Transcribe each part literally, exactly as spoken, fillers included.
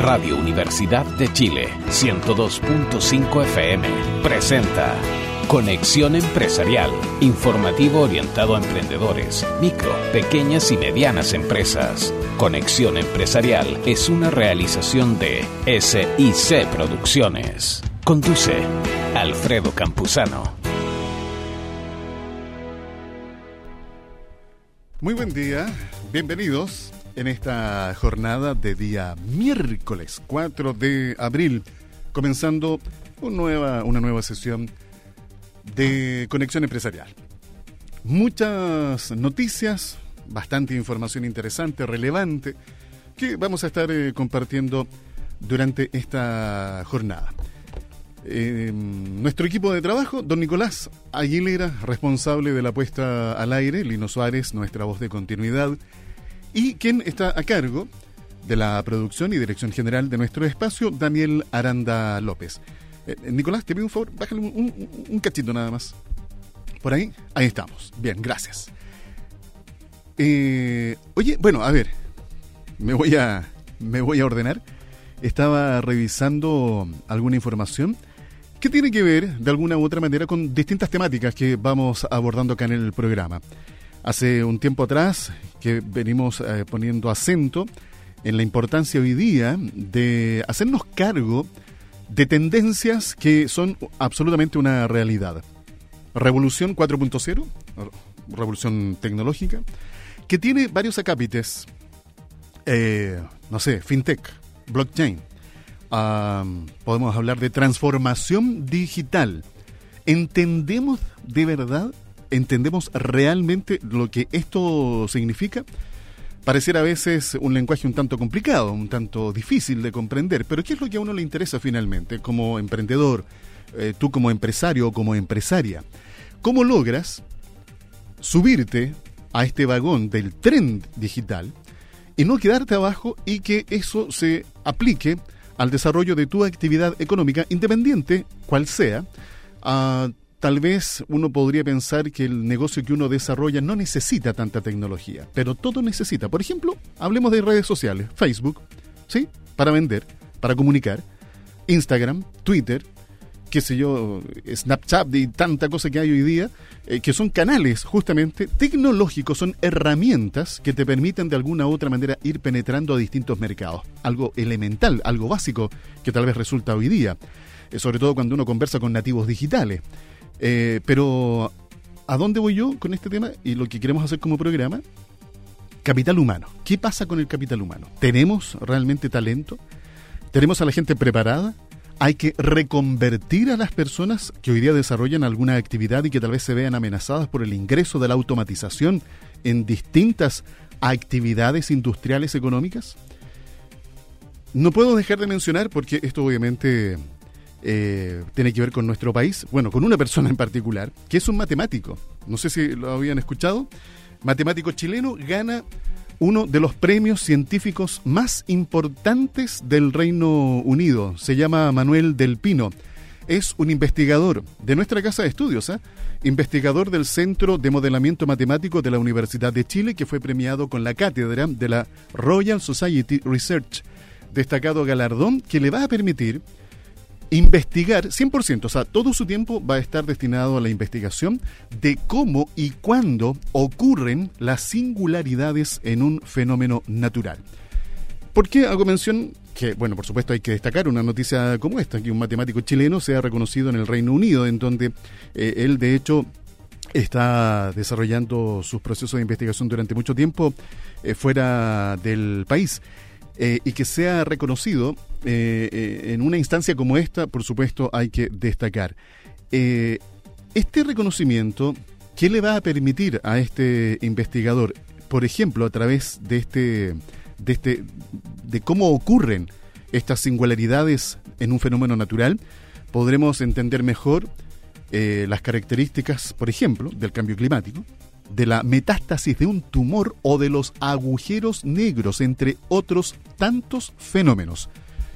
Radio Universidad de Chile, ciento dos punto cinco F M, presenta Conexión Empresarial, informativo orientado a emprendedores, micro, pequeñas y medianas empresas. Conexión Empresarial es una realización de S I C Producciones. Conduce Alfredo Campuzano. Muy buen día, bienvenidos en esta jornada de día miércoles cuatro de abril, comenzando una nueva, una nueva sesión de Conexión Empresarial. Muchas noticias, bastante información interesante, relevante, que vamos a estar eh, compartiendo durante esta jornada. Eh, nuestro equipo de trabajo, don Nicolás Aguilera, responsable de la puesta al aire, Lino Suárez, nuestra voz de continuidad, y quien está a cargo de la producción y dirección general de nuestro espacio, Daniel Aranda López. Eh, Nicolás, te pido un favor, bájale un, un, un cachito nada más. Por ahí, ahí estamos. Bien, gracias. Eh, oye, bueno, a ver, me voy a, me voy a ordenar. Estaba revisando alguna información que tiene que ver, de alguna u otra manera, con distintas temáticas que vamos abordando acá en el programa. Hace un tiempo atrás que venimos eh, poniendo acento en la importancia hoy día de hacernos cargo de tendencias que son absolutamente una realidad. Revolución cuatro punto cero, revolución tecnológica, que tiene varios acápites, eh, no sé, fintech, blockchain. Um, podemos hablar de transformación digital. ¿Entendemos de verdad? ¿Entendemos realmente lo que esto significa? Pareciera a veces un lenguaje un tanto complicado, un tanto difícil de comprender, pero ¿qué es lo que a uno le interesa finalmente como emprendedor, eh, tú como empresario o como empresaria? ¿Cómo logras subirte a este vagón del tren digital y no quedarte abajo y que eso se aplique al desarrollo de tu actividad económica, independiente cual sea? Uh, tal vez uno podría pensar que el negocio que uno desarrolla no necesita tanta tecnología, pero todo necesita. Por ejemplo, hablemos de redes sociales, Facebook, ¿sí? Para vender, para comunicar, Instagram, Twitter, qué sé yo, Snapchat y tanta cosa que hay hoy día, eh, que son canales justamente tecnológicos, son herramientas que te permiten de alguna u otra manera ir penetrando a distintos mercados. Algo elemental, algo básico que tal vez resulta hoy día, eh, sobre todo cuando uno conversa con nativos digitales. Eh, pero, ¿a dónde voy yo con este tema y lo que queremos hacer como programa? Capital humano. ¿Qué pasa con el capital humano? ¿Tenemos realmente talento? ¿Tenemos a la gente preparada? Hay que reconvertir a las personas que hoy día desarrollan alguna actividad y que tal vez se vean amenazadas por el ingreso de la automatización en distintas actividades industriales económicas. No puedo dejar de mencionar, porque esto obviamente eh, tiene que ver con nuestro país, bueno, con una persona en particular, que es un matemático. No sé si lo habían escuchado. Matemático chileno, gana uno de los premios científicos más importantes del Reino Unido. Se llama Manuel Del Pino. Es un investigador de nuestra casa de estudios, ¿eh? investigador del Centro de Modelamiento Matemático de la Universidad de Chile, que fue premiado con la cátedra de la Royal Society Research, destacado galardón que le va a permitir investigar cien por ciento, o sea, todo su tiempo va a estar destinado a la investigación de cómo y cuándo ocurren las singularidades en un fenómeno natural. ¿Por qué hago mención? Que, bueno, por supuesto hay que destacar una noticia como esta, que un matemático chileno sea reconocido en el Reino Unido, en donde eh, él de hecho está desarrollando sus procesos de investigación durante mucho tiempo eh, fuera del país. Eh, y que sea reconocido eh, eh, en una instancia como esta, por supuesto, hay que destacar. Eh, este reconocimiento, ¿qué le va a permitir a este investigador? Por ejemplo, a través de este, de este, de cómo ocurren estas singularidades en un fenómeno natural, podremos entender mejor eh, las características, por ejemplo, del cambio climático, de la metástasis de un tumor o de los agujeros negros, entre otros tantos fenómenos.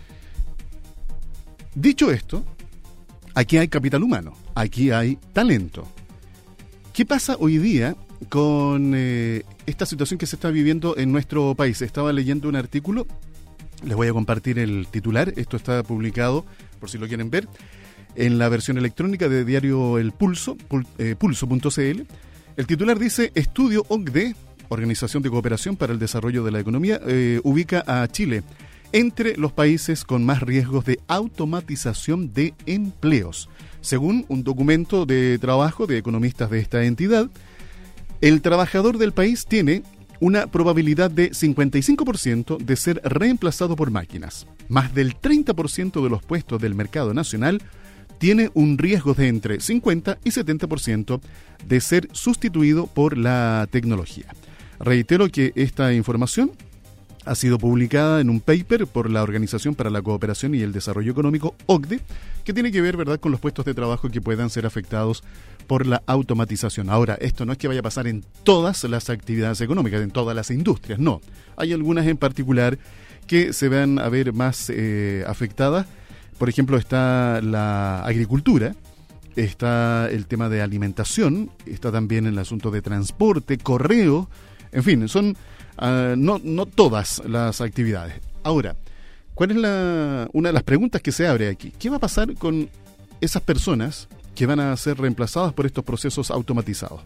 Dicho esto, aquí hay capital humano, aquí hay talento. ¿Qué pasa hoy día con eh, esta situación que se está viviendo en nuestro país? Estaba leyendo un artículo Les voy a compartir el titular. Esto está publicado, por si lo quieren ver, en la versión electrónica de diario El Pulso, pul, eh, pulso punto c l. El titular dice: Estudio O C D E, Organización de Cooperación para el Desarrollo de la Economía, eh, ubica a Chile entre los países con más riesgos de automatización de empleos. Según un documento de trabajo de economistas de esta entidad, el trabajador del país tiene una probabilidad de cincuenta y cinco por ciento de ser reemplazado por máquinas. Más del treinta por ciento de los puestos del mercado nacional tiene un riesgo de entre cincuenta y setenta por ciento de ser sustituido por la tecnología. Reitero que esta información ha sido publicada en un paper por la Organización para la Cooperación y el Desarrollo Económico, O C D E, que tiene que ver, ¿verdad?, con los puestos de trabajo que puedan ser afectados por la automatización. Ahora, esto no es que vaya a pasar en todas las actividades económicas, en todas las industrias, no. Hay algunas en particular que se van a ver más eh, afectadas. Por ejemplo, está la agricultura, está el tema de alimentación, está también el asunto de transporte, correo, en fin, son uh, no, no todas las actividades. Ahora, ¿cuál es la, una de las preguntas que se abre aquí? ¿Qué va a pasar con esas personas que van a ser reemplazadas por estos procesos automatizados?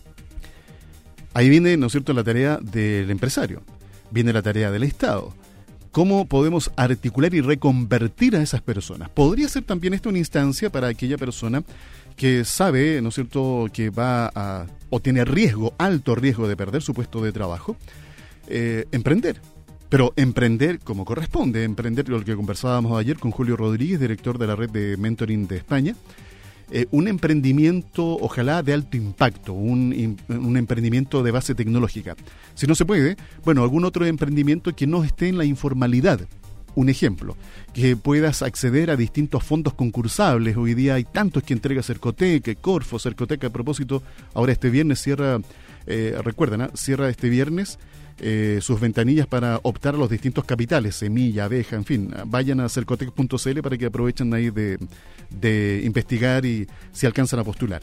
Ahí viene, ¿no es cierto?, la tarea del empresario, viene la tarea del Estado. ¿Cómo podemos articular y reconvertir a esas personas? Podría ser también esta una instancia para aquella persona que sabe, ¿no es cierto?, que va a, o tiene riesgo, alto riesgo de perder su puesto de trabajo, eh, emprender. Pero emprender como corresponde, emprender lo que conversábamos ayer con Julio Rodríguez, director de la red de mentoring de España, eh, un emprendimiento ojalá de alto impacto, un, un emprendimiento de base tecnológica. Si no se puede, bueno, algún otro emprendimiento que no esté en la informalidad. Un ejemplo, que puedas acceder a distintos fondos concursables. Hoy día hay tantos que entrega Cercotec, Corfo, Cercotec, a propósito, ahora este viernes cierra, eh, recuerden, ¿eh? cierra este viernes eh, sus ventanillas para optar a los distintos capitales, semilla, abeja, en fin, vayan a cercotec punto c l para que aprovechen ahí de, de investigar y si alcanzan a postular.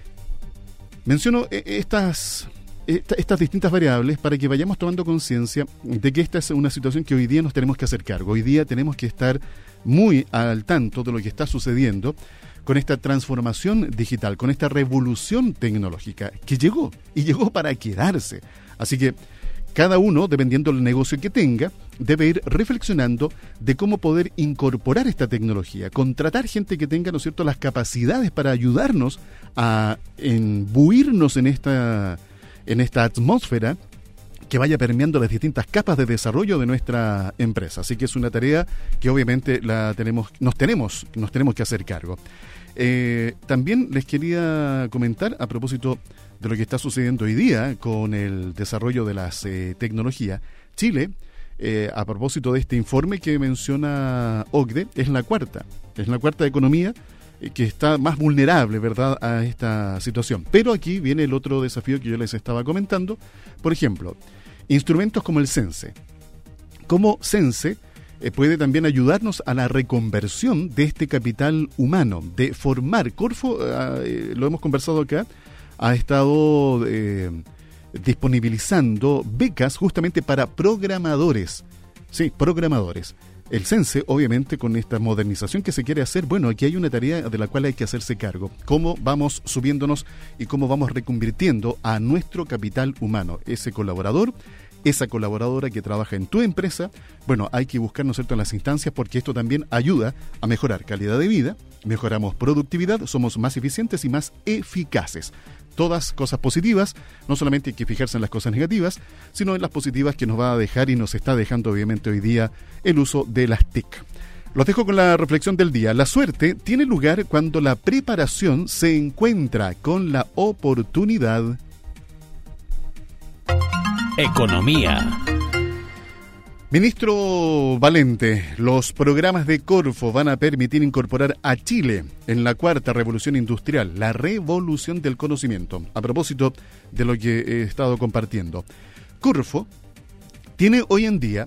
Menciono estas... estas distintas variables para que vayamos tomando conciencia de que esta es una situación que hoy día nos tenemos que hacer cargo. Hoy día tenemos que estar muy al tanto de lo que está sucediendo con esta transformación digital, con esta revolución tecnológica que llegó y llegó para quedarse. Así que cada uno, dependiendo del negocio que tenga, debe ir reflexionando de cómo poder incorporar esta tecnología, contratar gente que tenga, ¿no es cierto?, las capacidades para ayudarnos a imbuirnos en esta en esta atmósfera que vaya permeando las distintas capas de desarrollo de nuestra empresa. Así que es una tarea que obviamente la tenemos, nos tenemos, nos tenemos que hacer cargo. Eh, también les quería comentar a propósito de lo que está sucediendo hoy día con el desarrollo de las eh, tecnologías. Chile, eh, a propósito de este informe que menciona O C D E, es la cuarta, es la cuarta economía que está más vulnerable, ¿verdad?, a esta situación. Pero aquí viene el otro desafío que yo les estaba comentando. Por ejemplo, instrumentos como el Sense. Como Sense eh, puede también ayudarnos a la reconversión de este capital humano, de formar. Corfo, eh, lo hemos conversado acá, ha estado eh, disponibilizando becas justamente para programadores. Sí, programadores. El Sense, obviamente, con esta modernización que se quiere hacer, bueno, aquí hay una tarea de la cual hay que hacerse cargo. Cómo vamos subiéndonos y cómo vamos reconvirtiendo a nuestro capital humano. Ese colaborador, esa colaboradora que trabaja en tu empresa, bueno, hay que buscar, ¿no es cierto?, en las instancias, porque esto también ayuda a mejorar calidad de vida, mejoramos productividad, somos más eficientes y más eficaces. Todas cosas positivas, no solamente hay que fijarse en las cosas negativas, sino en las positivas que nos va a dejar y nos está dejando obviamente hoy día el uso de las T I C. Los dejo con la reflexión del día. La suerte tiene lugar cuando la preparación se encuentra con la oportunidad. Economía. Ministro Valente, los programas de Corfo van a permitir incorporar a Chile en la cuarta revolución industrial, la revolución del conocimiento. A propósito de lo que he estado compartiendo, Corfo tiene hoy en día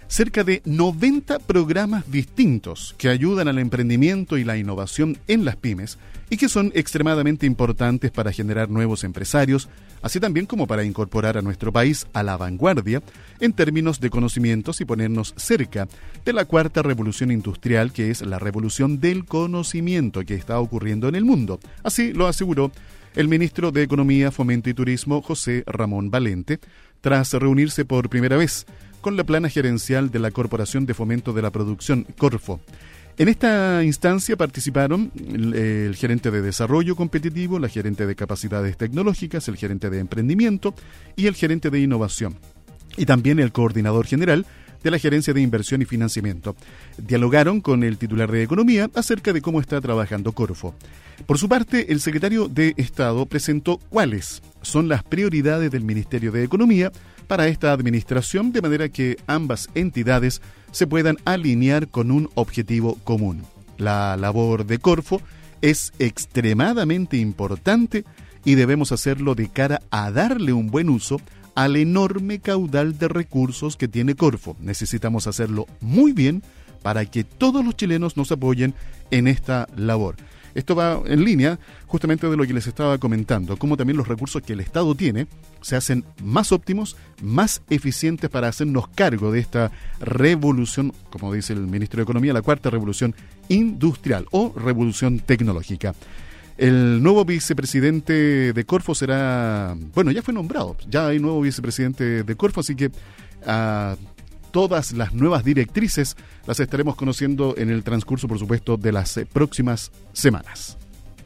cerca de noventa programas distintos que ayudan al emprendimiento y la innovación en las pymes y que son extremadamente importantes para generar nuevos empresarios, así también como para incorporar a nuestro país a la vanguardia en términos de conocimientos y ponernos cerca de la cuarta revolución industrial, que es la revolución del conocimiento que está ocurriendo en el mundo. Así lo aseguró el ministro de Economía, Fomento y Turismo, José Ramón Valente, tras reunirse por primera vez con la plana gerencial de la Corporación de Fomento de la Producción, Corfo. En esta instancia participaron el, el gerente de Desarrollo Competitivo, la gerente de Capacidades Tecnológicas, el gerente de Emprendimiento y el gerente de Innovación, y también el coordinador general de la Gerencia de Inversión y Financiamiento. Dialogaron con el titular de Economía acerca de cómo está trabajando Corfo. Por su parte, el secretario de Estado presentó cuáles son las prioridades del Ministerio de Economía para esta administración, de manera que ambas entidades se puedan alinear con un objetivo común. La labor de Corfo es extremadamente importante y debemos hacerlo de cara a darle un buen uso al enorme caudal de recursos que tiene Corfo. Necesitamos hacerlo muy bien para que todos los chilenos nos apoyen en esta labor. Esto va en línea justamente de lo que les estaba comentando, cómo también los recursos que el Estado tiene se hacen más óptimos, más eficientes para hacernos cargo de esta revolución, como dice el ministro de Economía, la cuarta revolución industrial o revolución tecnológica. El nuevo vicepresidente de Corfo será, bueno, ya fue nombrado, ya hay nuevo vicepresidente de Corfo, así que a uh, todas las nuevas directrices las estaremos conociendo en el transcurso, por supuesto, de las eh, próximas semanas.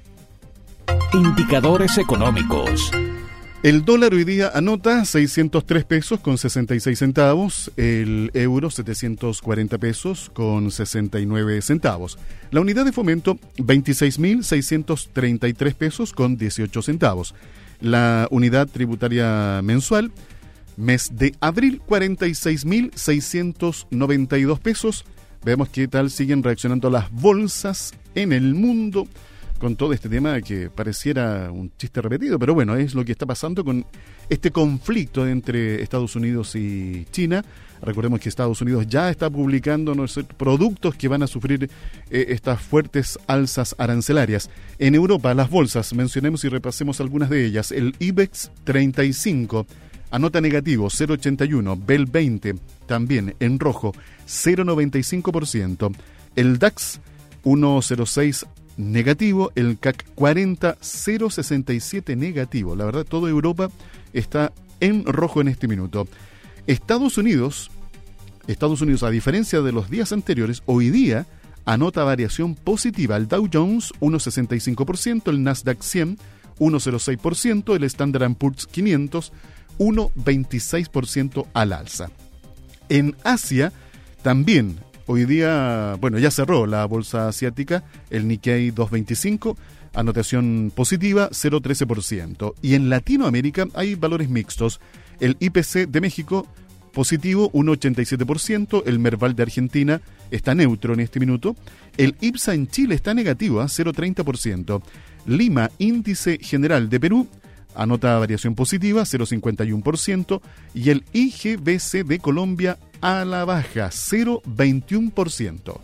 Indicadores económicos. El dólar hoy día anota seiscientos tres pesos con sesenta y seis centavos, el euro setecientos cuarenta pesos con sesenta y nueve centavos. La unidad de fomento veintiséis mil seiscientos treinta y tres pesos con dieciocho centavos. La unidad tributaria mensual, mes de abril, cuarenta y seis mil seiscientos noventa y dos pesos. Veamos qué tal siguen reaccionando las bolsas en el mundo con todo este tema que pareciera un chiste repetido, pero bueno, es lo que está pasando con este conflicto entre Estados Unidos y China. Recordemos que Estados Unidos ya está publicando nuestros productos que van a sufrir eh, estas fuertes alzas arancelarias. En Europa, las bolsas, mencionemos y repasemos algunas de ellas. El IBEX treinta y cinco anota negativo cero coma ochenta y uno, Bel veinte también en rojo cero coma noventa y cinco por ciento, el DAX uno coma cero seis negativo, el C A C cuarenta cero coma sesenta y siete negativo. La verdad, toda Europa está en rojo en este minuto. Estados Unidos, Estados Unidos, a diferencia de los días anteriores, hoy día anota variación positiva. El Dow Jones uno coma sesenta y cinco por ciento, el Nasdaq cien uno coma cero seis por ciento, el Standard and Poor's quinientos uno coma veintiséis por ciento al alza. En Asia también hoy día, bueno, ya cerró la bolsa asiática, el Nikkei doscientos veinticinco, anotación positiva cero coma trece por ciento. Y en Latinoamérica hay valores mixtos. El I P C de México positivo uno coma ochenta y siete por ciento, el Merval de Argentina está neutro en este minuto, el IPSA en Chile está negativo a cero coma treinta por ciento. Lima, índice general de Perú, anota variación positiva cero coma cincuenta y uno por ciento, y el I G B C de Colombia a la baja cero coma veintiuno por ciento.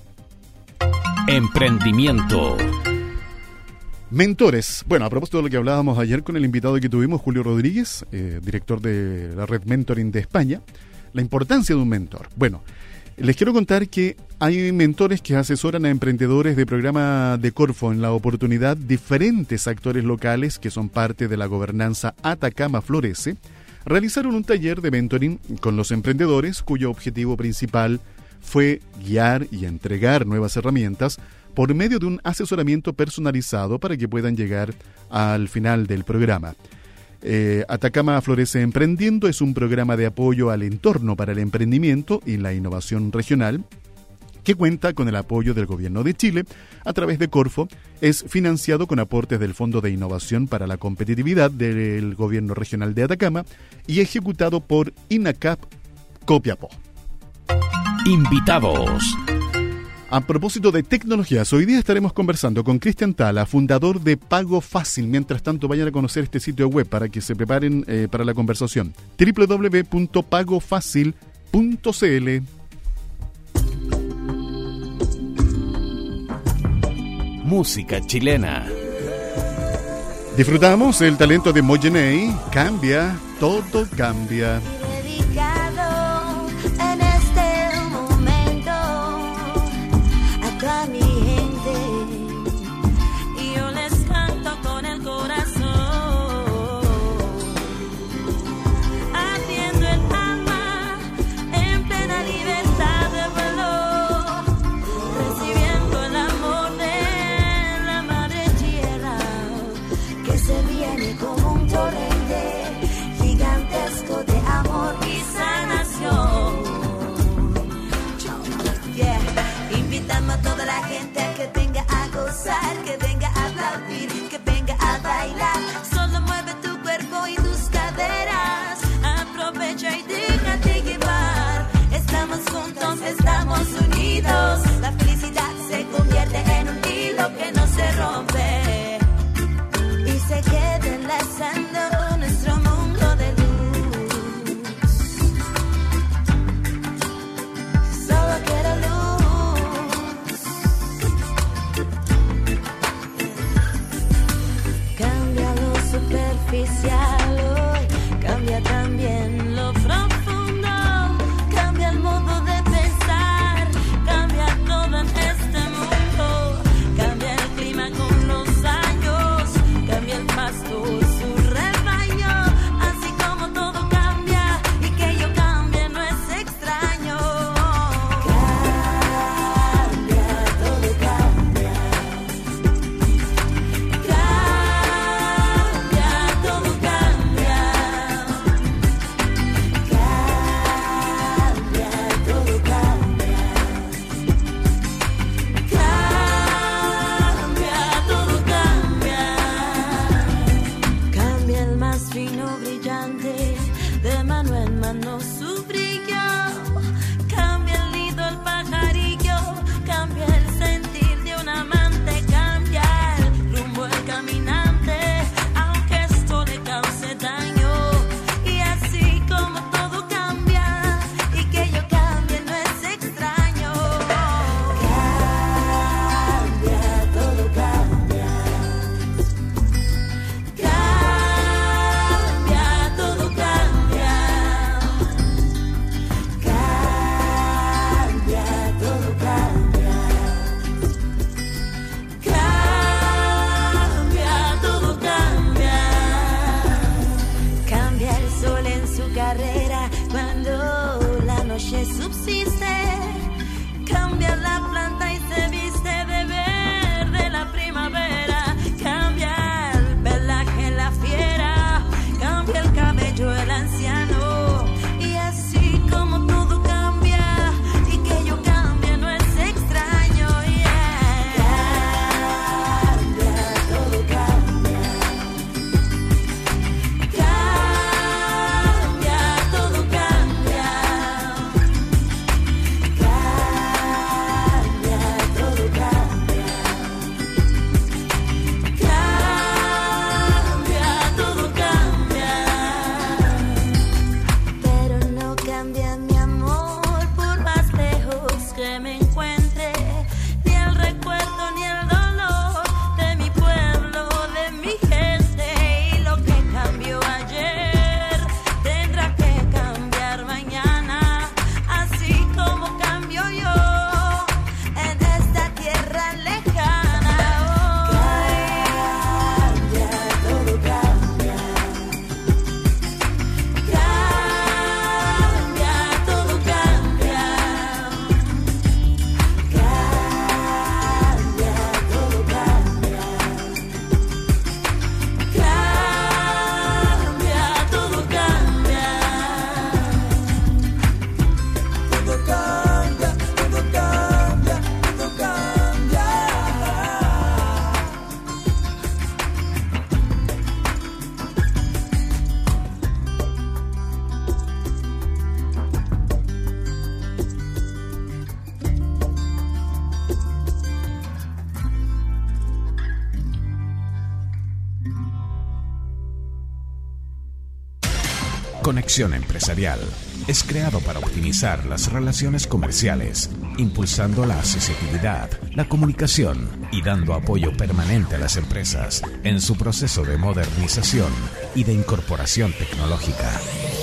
Emprendimiento. Mentores. Bueno, a propósito de lo que hablábamos ayer con el invitado que tuvimos, Julio Rodríguez, eh, director de la red Mentoring de España, la importancia de un mentor. Bueno, les quiero contar que hay mentores que asesoran a emprendedores de programa de Corfo en la oportunidad diferentes actores locales que son parte de la gobernanza Atacama Florece. Realizaron un taller de mentoring con los emprendedores cuyo objetivo principal fue guiar y entregar nuevas herramientas por medio de un asesoramiento personalizado para que puedan llegar al final del programa. Eh, Atacama Florece Emprendiendo es un programa de apoyo al entorno para el emprendimiento y la innovación regional que cuenta con el apoyo del Gobierno de Chile a través de Corfo. Es financiado con aportes del Fondo de Innovación para la Competitividad del Gobierno Regional de Atacama y ejecutado por INACAP Copiapó. Invitados. A propósito de tecnologías, hoy día estaremos conversando con Cristian Tala, fundador de Pago Fácil. Mientras tanto, vayan a conocer este sitio web para que se preparen eh, para la conversación. doble u doble u doble u punto pago fácil punto c l. Música chilena. Disfrutamos el talento de Moyenei. Cambia, todo cambia. Dedicado en este momento a toda mi gente, y yo les canto con el corazón, ardiendo el alma en plena libertad de vuelo, recibiendo el amor de la madre tierra que se viene como un torrente gigantesco de amor y sanación. Yeah. Invitando a toda la gente a que venga a gozar, que venga a aplaudir, que venga a bailar. Solo mueve tu cuerpo y tus caderas, aprovecha y déjate llevar. Estamos juntos, estamos unidos. La felicidad se convierte en un hilo que no se rompe y se queda enlazando nuestro mundo de luz. Solo quiero luz. Cambia lo superficial hoy, cambia también lo profundo, cambia el modo de pensar, cambia todo en este mundo, cambia el clima con los años, cambia el pasto, su rebaño, así como todo cambia y que yo cambie no es extraño. Cambia, todo cambia. Cambia, todo cambia. Cambia, todo cambia. Cambia, todo cambia. Cambia el más fino brillante, de mano en mano su brillo. Cambia el nido, el pajarillo, cambia el sentir de un amante, cambia el rumbo, el caminante, aunque esto le cause daño. Y así como todo cambia y que yo cambie no es extraño. Cambia, todo cambia. Cambia, todo cambia. Cambia, todo cambia. Cambia, todo cambia. Cambia el sol en su carrera cuando la noche subsiste. Cambia la planta y se viste de verde la primavera. Cambia el pelaje, la fiera. Cambia el cabello, el anciano. Y así como todo cambia y que yo cambie no es extraño. Yeah. Cambia, todo cambia. Cambia, todo cambia. Cambia, todo cambia. Cambia, todo cambia. Pero no cambia mi amor por más lejos que me encuentre, ni el recuerdo ni el dolor de mi pueblo, de mi gente. Y lo que cambió ayer tendrá que cambiar mañana, así como cambio yo en esta tierra lejana. Cambia, todo cambia. Cambia, todo cambia. Cambia, todo cambia. Cambia, todo cambia. Todo cambia, todo cambia, todo cambia. Conexión Empresarial. es creado para optimizar las relaciones comerciales, impulsando la accesibilidad, la comunicación y dando apoyo permanente a las empresas en su proceso de modernización y de incorporación tecnológica.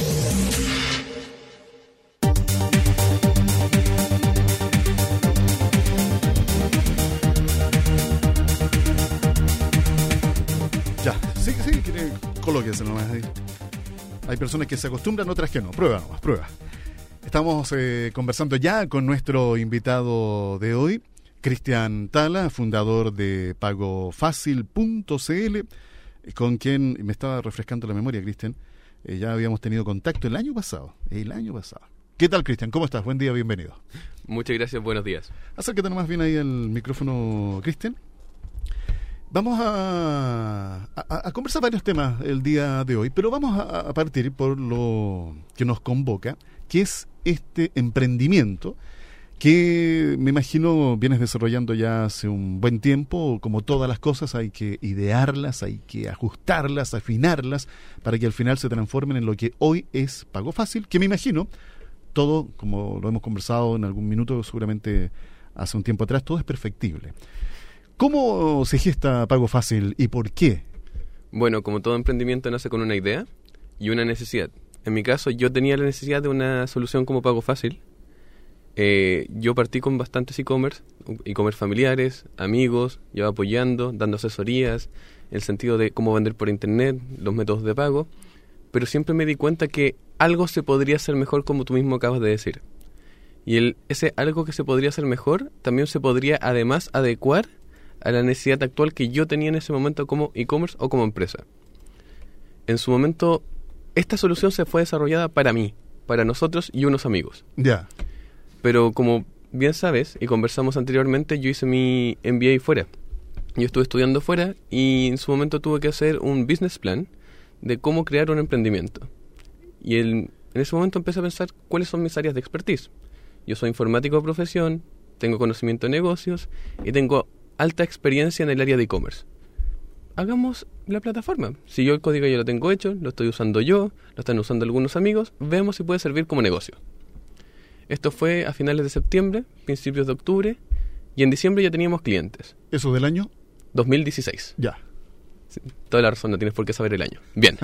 Ya, sí, sí, colóquese nomás ahí. Hay personas que se acostumbran, otras que no. Prueba nomás, prueba. Estamos eh, conversando ya con nuestro invitado de hoy, Cristian Tala, fundador de pago fácil punto c l, con quien me estaba refrescando la memoria, Cristian. Eh, ya habíamos tenido contacto el año pasado. El año pasado. ¿Qué tal, Cristian? ¿Cómo estás? Buen día, bienvenido. Muchas gracias, buenos días. Acércate nomás bien ahí al micrófono, Cristian. Vamos a, a, a conversar varios temas el día de hoy, pero vamos a, a partir por lo que nos convoca, que es este emprendimiento que me imagino vienes desarrollando ya hace un buen tiempo. Como todas las cosas, hay que idearlas, hay que ajustarlas, afinarlas, para que al final se transformen en lo que hoy es Pago Fácil, que me imagino, todo, como lo hemos conversado en algún minuto, seguramente hace un tiempo atrás, todo es perfectible. ¿Cómo se gesta Pago Fácil y por qué? Bueno, como todo emprendimiento nace con una idea y una necesidad. En mi caso, yo tenía la necesidad de una solución como Pago Fácil. Eh, yo partí con bastantes e-commerce, e-commerce familiares, amigos, yo apoyando, dando asesorías, el sentido de cómo vender por internet, los métodos de pago, pero siempre me di cuenta que algo se podría hacer mejor, como tú mismo acabas de decir. Y el, ese algo que se podría hacer mejor también se podría además adecuar a la necesidad actual que yo tenía en ese momento como e-commerce o como empresa. En su momento, esta solución se fue desarrollada para mí, para nosotros y unos amigos. Ya. Yeah. Pero como bien sabes, y conversamos anteriormente, yo hice mi M B A fuera. Yo estuve estudiando fuera y en su momento tuve que hacer un business plan de cómo crear un emprendimiento. Y el, en ese momento empecé a pensar cuáles son mis áreas de expertise. Yo soy informático de profesión, tengo conocimiento de negocios y tengo alta experiencia en el área de e-commerce. Hagamos la plataforma. Si yo el código ya lo tengo hecho, lo estoy usando yo, lo están usando algunos amigos, veamos si puede servir como negocio. Esto fue a finales de septiembre, principios de octubre, y en diciembre ya teníamos clientes. ¿Eso del año? dos mil dieciséis. Ya. Sí, toda la razón, no tienes por qué saber el año. Bien.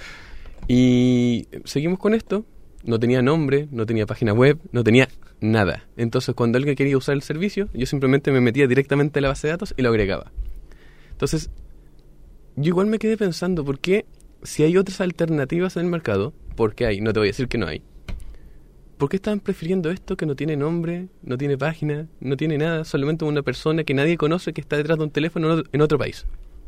Y seguimos con esto. No tenía nombre, no tenía página web, no tenía nada. Entonces, cuando alguien quería usar el servicio, yo simplemente me metía directamente a la base de datos y lo agregaba. Entonces, yo igual me quedé pensando, ¿por qué si hay otras alternativas en el mercado? Porque hay, no te voy a decir que no hay. ¿Por qué estaban prefiriendo esto que no tiene nombre, no tiene página, no tiene nada? Solamente una persona que nadie conoce que está detrás de un teléfono en otro país.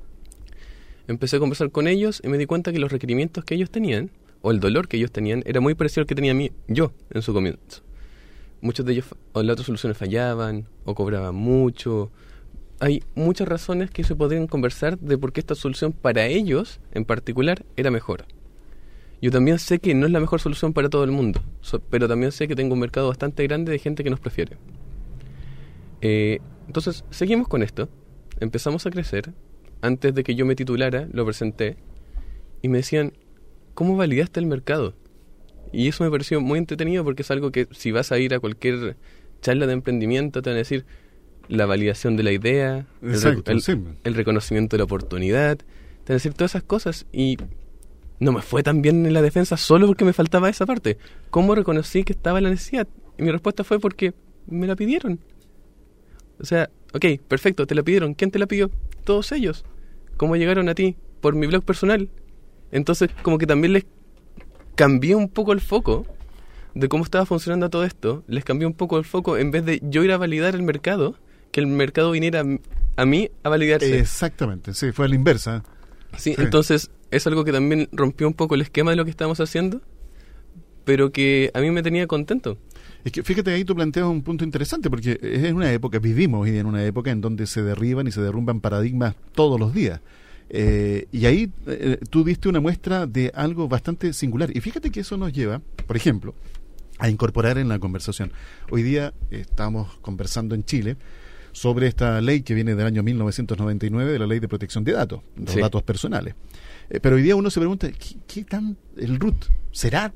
Empecé a conversar con ellos y me di cuenta que los requerimientos que ellos tenían, o el dolor que ellos tenían, era muy parecido al que tenía mí, yo en su comienzo. Muchos de ellos, o las otras soluciones fallaban, o cobraban mucho. Hay muchas razones que se podrían conversar de por qué esta solución para ellos, en particular, era mejor. Yo también sé que no es la mejor solución para todo el mundo, so, pero también sé que tengo un mercado bastante grande de gente que nos prefiere. Eh, entonces, seguimos con esto, empezamos a crecer. Antes de que yo me titulara, lo presenté, y me decían, ¿cómo validaste el mercado? Y eso me pareció muy entretenido porque es algo que si vas a ir a cualquier charla de emprendimiento te van a decir la validación de la idea, Exacto, el, el, sí. el reconocimiento de la oportunidad, te van a decir todas esas cosas y no me fue tan bien en la defensa solo porque me faltaba esa parte. ¿Cómo reconocí que estaba la necesidad? Y mi respuesta fue porque me la pidieron. O sea, ok, perfecto, te la pidieron. ¿Quién te la pidió? Todos ellos. ¿Cómo llegaron a ti? Por mi blog personal. Entonces, como que también les cambié un poco el foco de cómo estaba funcionando todo esto. Les cambié un poco el foco, en vez de yo ir a validar el mercado, que el mercado viniera a mí a validarse. Exactamente, sí, fue a la inversa. Sí, sí, entonces es algo que también rompió un poco el esquema de lo que estábamos haciendo, pero que a mí me tenía contento. Es que fíjate, ahí tú planteas un punto interesante, porque es en una época, vivimos hoy en una época en donde se derriban y se derrumban paradigmas todos los días. Eh, y ahí eh, tú diste una muestra de algo bastante singular. Y fíjate que eso nos lleva, por ejemplo, a incorporar en la conversación. Hoy día eh, estamos conversando en Chile sobre esta ley que viene del año mil novecientos noventa y nueve, de la Ley de Protección de Datos, los sí. datos personales. Eh, pero hoy día uno se pregunta, ¿qué, qué tan el root será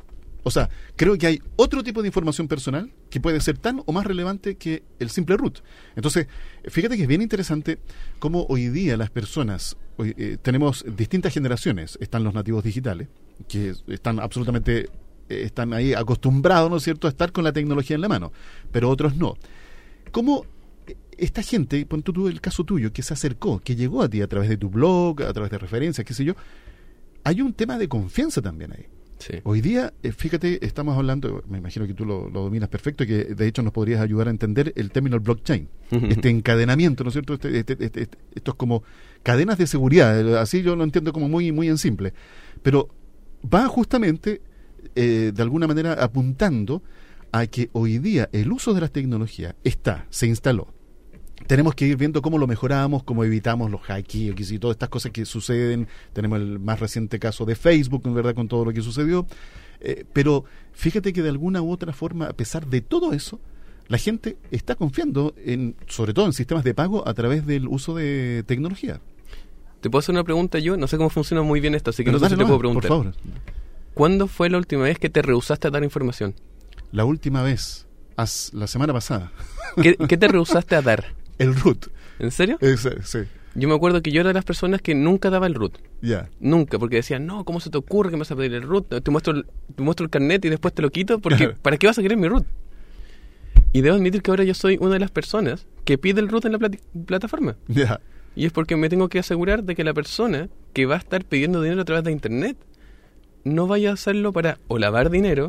O sea, creo que hay otro tipo de información personal que puede ser tan o más relevante que el simple root. Entonces, fíjate que es bien interesante cómo hoy día las personas, hoy, eh, tenemos distintas generaciones. Están los nativos digitales, que están absolutamente, eh, están ahí acostumbrados, ¿no es cierto?, a estar con la tecnología en la mano, pero otros no. ¿Cómo esta gente, pon tú el caso tuyo, que se acercó, que llegó a ti a través de tu blog, a través de referencias, qué sé yo, hay un tema de confianza también ahí? Sí. Hoy día, eh, fíjate, estamos hablando, me imagino que tú lo, lo dominas perfecto, que de hecho nos podrías ayudar a entender el término blockchain, este encadenamiento, ¿no es cierto? Este, este, este, este, esto es como cadenas de seguridad, así yo lo entiendo como muy, muy en simple, pero va justamente, eh, de alguna manera, apuntando a que hoy día el uso de las tecnologías está, se instaló. Tenemos que ir viendo cómo lo mejoramos, cómo evitamos los hackeos y todas estas cosas que suceden. Tenemos el más reciente caso de Facebook, en verdad, con todo lo que sucedió. Eh, pero fíjate que de alguna u otra forma, a pesar de todo eso, la gente está confiando, en, sobre todo en sistemas de pago, a través del uso de tecnología. ¿Te puedo hacer una pregunta yo? No sé cómo funciona muy bien esto, así que Pero no sé si te nomás, puedo preguntar. por favor. ¿Cuándo fue la última vez que te rehusaste a dar información? La última vez, as, la semana pasada. ¿Qué, ¿Qué te rehusaste a dar? El root. ¿En serio? Ese, sí. Yo me acuerdo que yo era de las personas que nunca daba el root. Ya. Yeah. Nunca, porque decían, no, ¿cómo se te ocurre que me vas a pedir el root? Te muestro el, te muestro el carnet y después te lo quito, porque ¿para qué vas a querer mi root? Y debo admitir que ahora yo soy una de las personas que pide el root en la plat- plataforma. Ya. Yeah. Y es porque me tengo que asegurar de que la persona que va a estar pidiendo dinero a través de internet no vaya a hacerlo para o lavar dinero,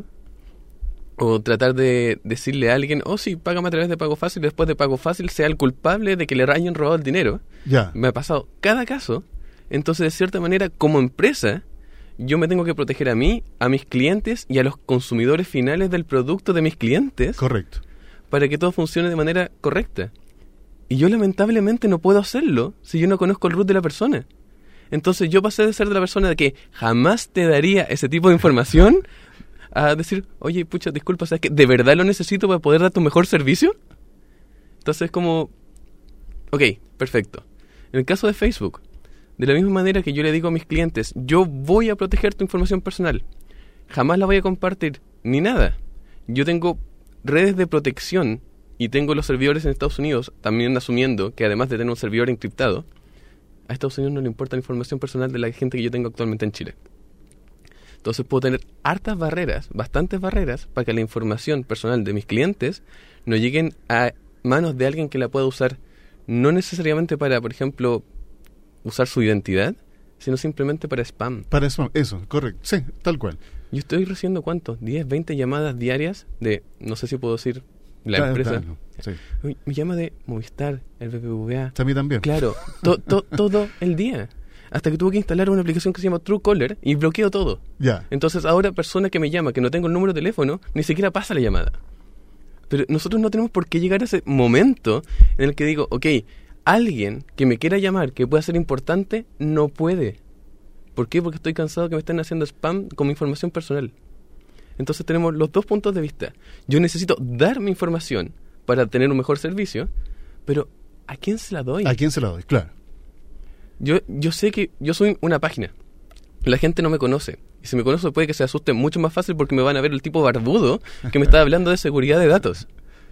o tratar de decirle a alguien, oh sí, págame a través de Pago Fácil, y después de Pago Fácil sea el culpable de que le hayan robado el dinero. Ya. Me ha pasado cada caso. Entonces, de cierta manera, como empresa, yo me tengo que proteger a mí, a mis clientes y a los consumidores finales del producto de mis clientes. Correcto. Para que todo funcione de manera correcta. Y yo lamentablemente no puedo hacerlo si yo no conozco el root de la persona. Entonces yo pasé de ser de la persona de que jamás te daría ese tipo de información a decir, oye, pucha, disculpa, ¿sabes que de verdad lo necesito para poder darte un mejor servicio? Entonces como, ok, perfecto. En el caso de Facebook, de la misma manera que yo le digo a mis clientes, yo voy a proteger tu información personal, jamás la voy a compartir, ni nada. Yo tengo redes de protección y tengo los servidores en Estados Unidos, también asumiendo que además de tener un servidor encriptado, a Estados Unidos no le importa la información personal de la gente que yo tengo actualmente en Chile. Entonces puedo tener hartas barreras, bastantes barreras, para que la información personal de mis clientes no lleguen a manos de alguien que la pueda usar, no necesariamente para, por ejemplo, usar su identidad, sino simplemente para spam. Para spam, eso, correcto. Sí, tal cual. Yo estoy recibiendo, ¿cuántos? diez, veinte llamadas diarias de, no sé si puedo decir la Claro, empresa. claro, sí. Uy, me llama de Movistar, el B B V A. A mí también. Claro, to, to, todo el día. Hasta que tuve que instalar una aplicación que se llama Truecaller y bloqueo todo. Ya. Entonces ahora persona que me llama, que no tengo el número de teléfono, ni siquiera pasa la llamada. Pero nosotros no tenemos por qué llegar a ese momento en el que digo, ok, alguien que me quiera llamar, que pueda ser importante, no puede. ¿Por qué? Porque estoy cansado que me estén haciendo spam con mi información personal. Entonces tenemos los dos puntos de vista. Yo necesito dar mi información para tener un mejor servicio, pero ¿a quién se la doy? ¿A quién se la doy? Claro. Yo, yo sé que yo soy una página. La gente no me conoce. Y si me conoce puede que se asuste mucho más fácil porque me van a ver el tipo barbudo que me está hablando de seguridad de datos.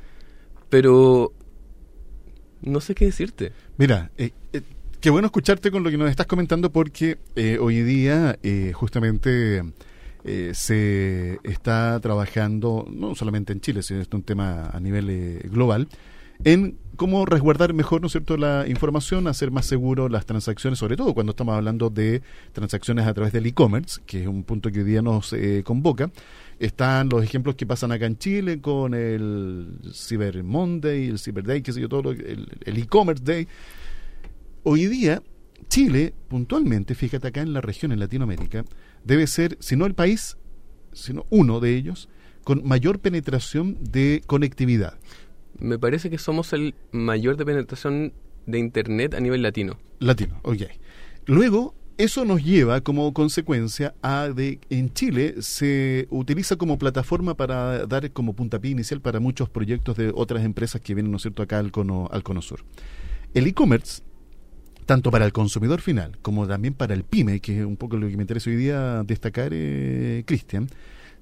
Pero no sé qué decirte. Mira, eh, eh, qué bueno escucharte con lo que nos estás comentando porque eh, hoy día eh, justamente eh, se está trabajando, no solamente en Chile, sino es un tema a nivel eh, global, en cómo resguardar mejor, ¿no es cierto?, la información, hacer más seguro las transacciones, sobre todo cuando estamos hablando de transacciones a través del e-commerce, que es un punto que hoy día nos eh, convoca. Están los ejemplos que pasan acá en Chile con el Cyber Monday, el Cyber Day, qué sé yo, todo lo, el, el e-commerce Day. Hoy día, Chile, puntualmente, fíjate acá en la región, en Latinoamérica, debe ser, si no el país, sino uno de ellos, con mayor penetración de conectividad. Me parece que somos el mayor de penetración de Internet a nivel latino. Latino, ok. Luego, eso nos lleva como consecuencia a de en Chile se utiliza como plataforma para dar como puntapié inicial para muchos proyectos de otras empresas que vienen, ¿no es cierto?, acá al cono, al cono sur. El e-commerce, tanto para el consumidor final como también para el pyme, que es un poco lo que me interesa hoy día destacar, eh, Cristian,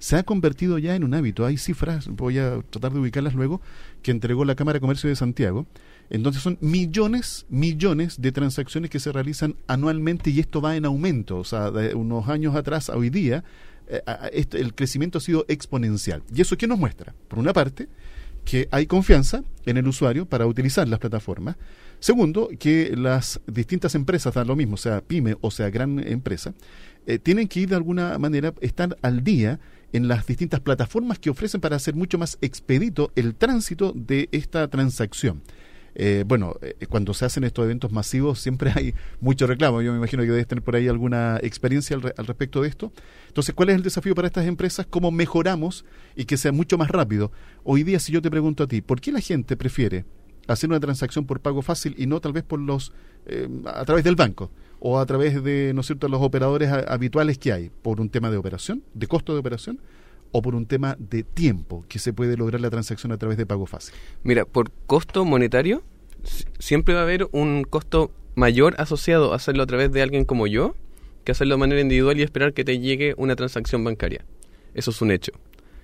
se ha convertido ya en un hábito. Hay cifras, voy a tratar de ubicarlas luego, que entregó la Cámara de Comercio de Santiago. Entonces son millones, millones de transacciones que se realizan anualmente y esto va en aumento. O sea, de unos años atrás a hoy día, eh, este, el crecimiento ha sido exponencial. ¿Y eso qué nos muestra? Por una parte, que hay confianza en el usuario para utilizar las plataformas. Segundo, que las distintas empresas, da lo mismo, sea pyme o sea gran empresa, eh, tienen que ir de alguna manera, estar al día en las distintas plataformas que ofrecen para hacer mucho más expedito el tránsito de esta transacción. Eh, bueno, eh, cuando se hacen estos eventos masivos siempre hay mucho reclamo. Yo me imagino que debes tener por ahí alguna experiencia al, re- al respecto de esto. Entonces, ¿cuál es el desafío para estas empresas? ¿Cómo mejoramos y que sea mucho más rápido? Hoy día, si yo te pregunto a ti, ¿por qué la gente prefiere hacer una transacción por pago fácil y no tal vez por los eh, a través del banco o a través de, ¿no es cierto?, los operadores a, habituales que hay? ¿Por un tema de operación, de costo de operación? ¿O por un tema de tiempo que se puede lograr la transacción a través de pago fácil? Mira, por costo monetario, s- siempre va a haber un costo mayor asociado a hacerlo a través de alguien como yo que hacerlo de manera individual y esperar que te llegue una transacción bancaria. Eso es un hecho.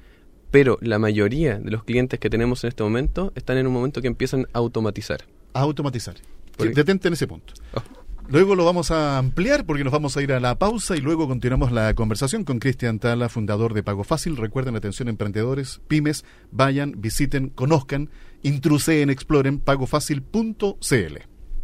Pero la mayoría de los clientes que tenemos en este momento están en un momento que empiezan a automatizar. A automatizar. Por- Detente en ese punto. Oh. Luego lo vamos a ampliar porque nos vamos a ir a la pausa y luego continuamos la conversación con Cristian Tala, fundador de Pago Fácil. Recuerden, atención emprendedores, pymes, vayan, visiten, conozcan, intruseen, exploren pagofácil punto c l.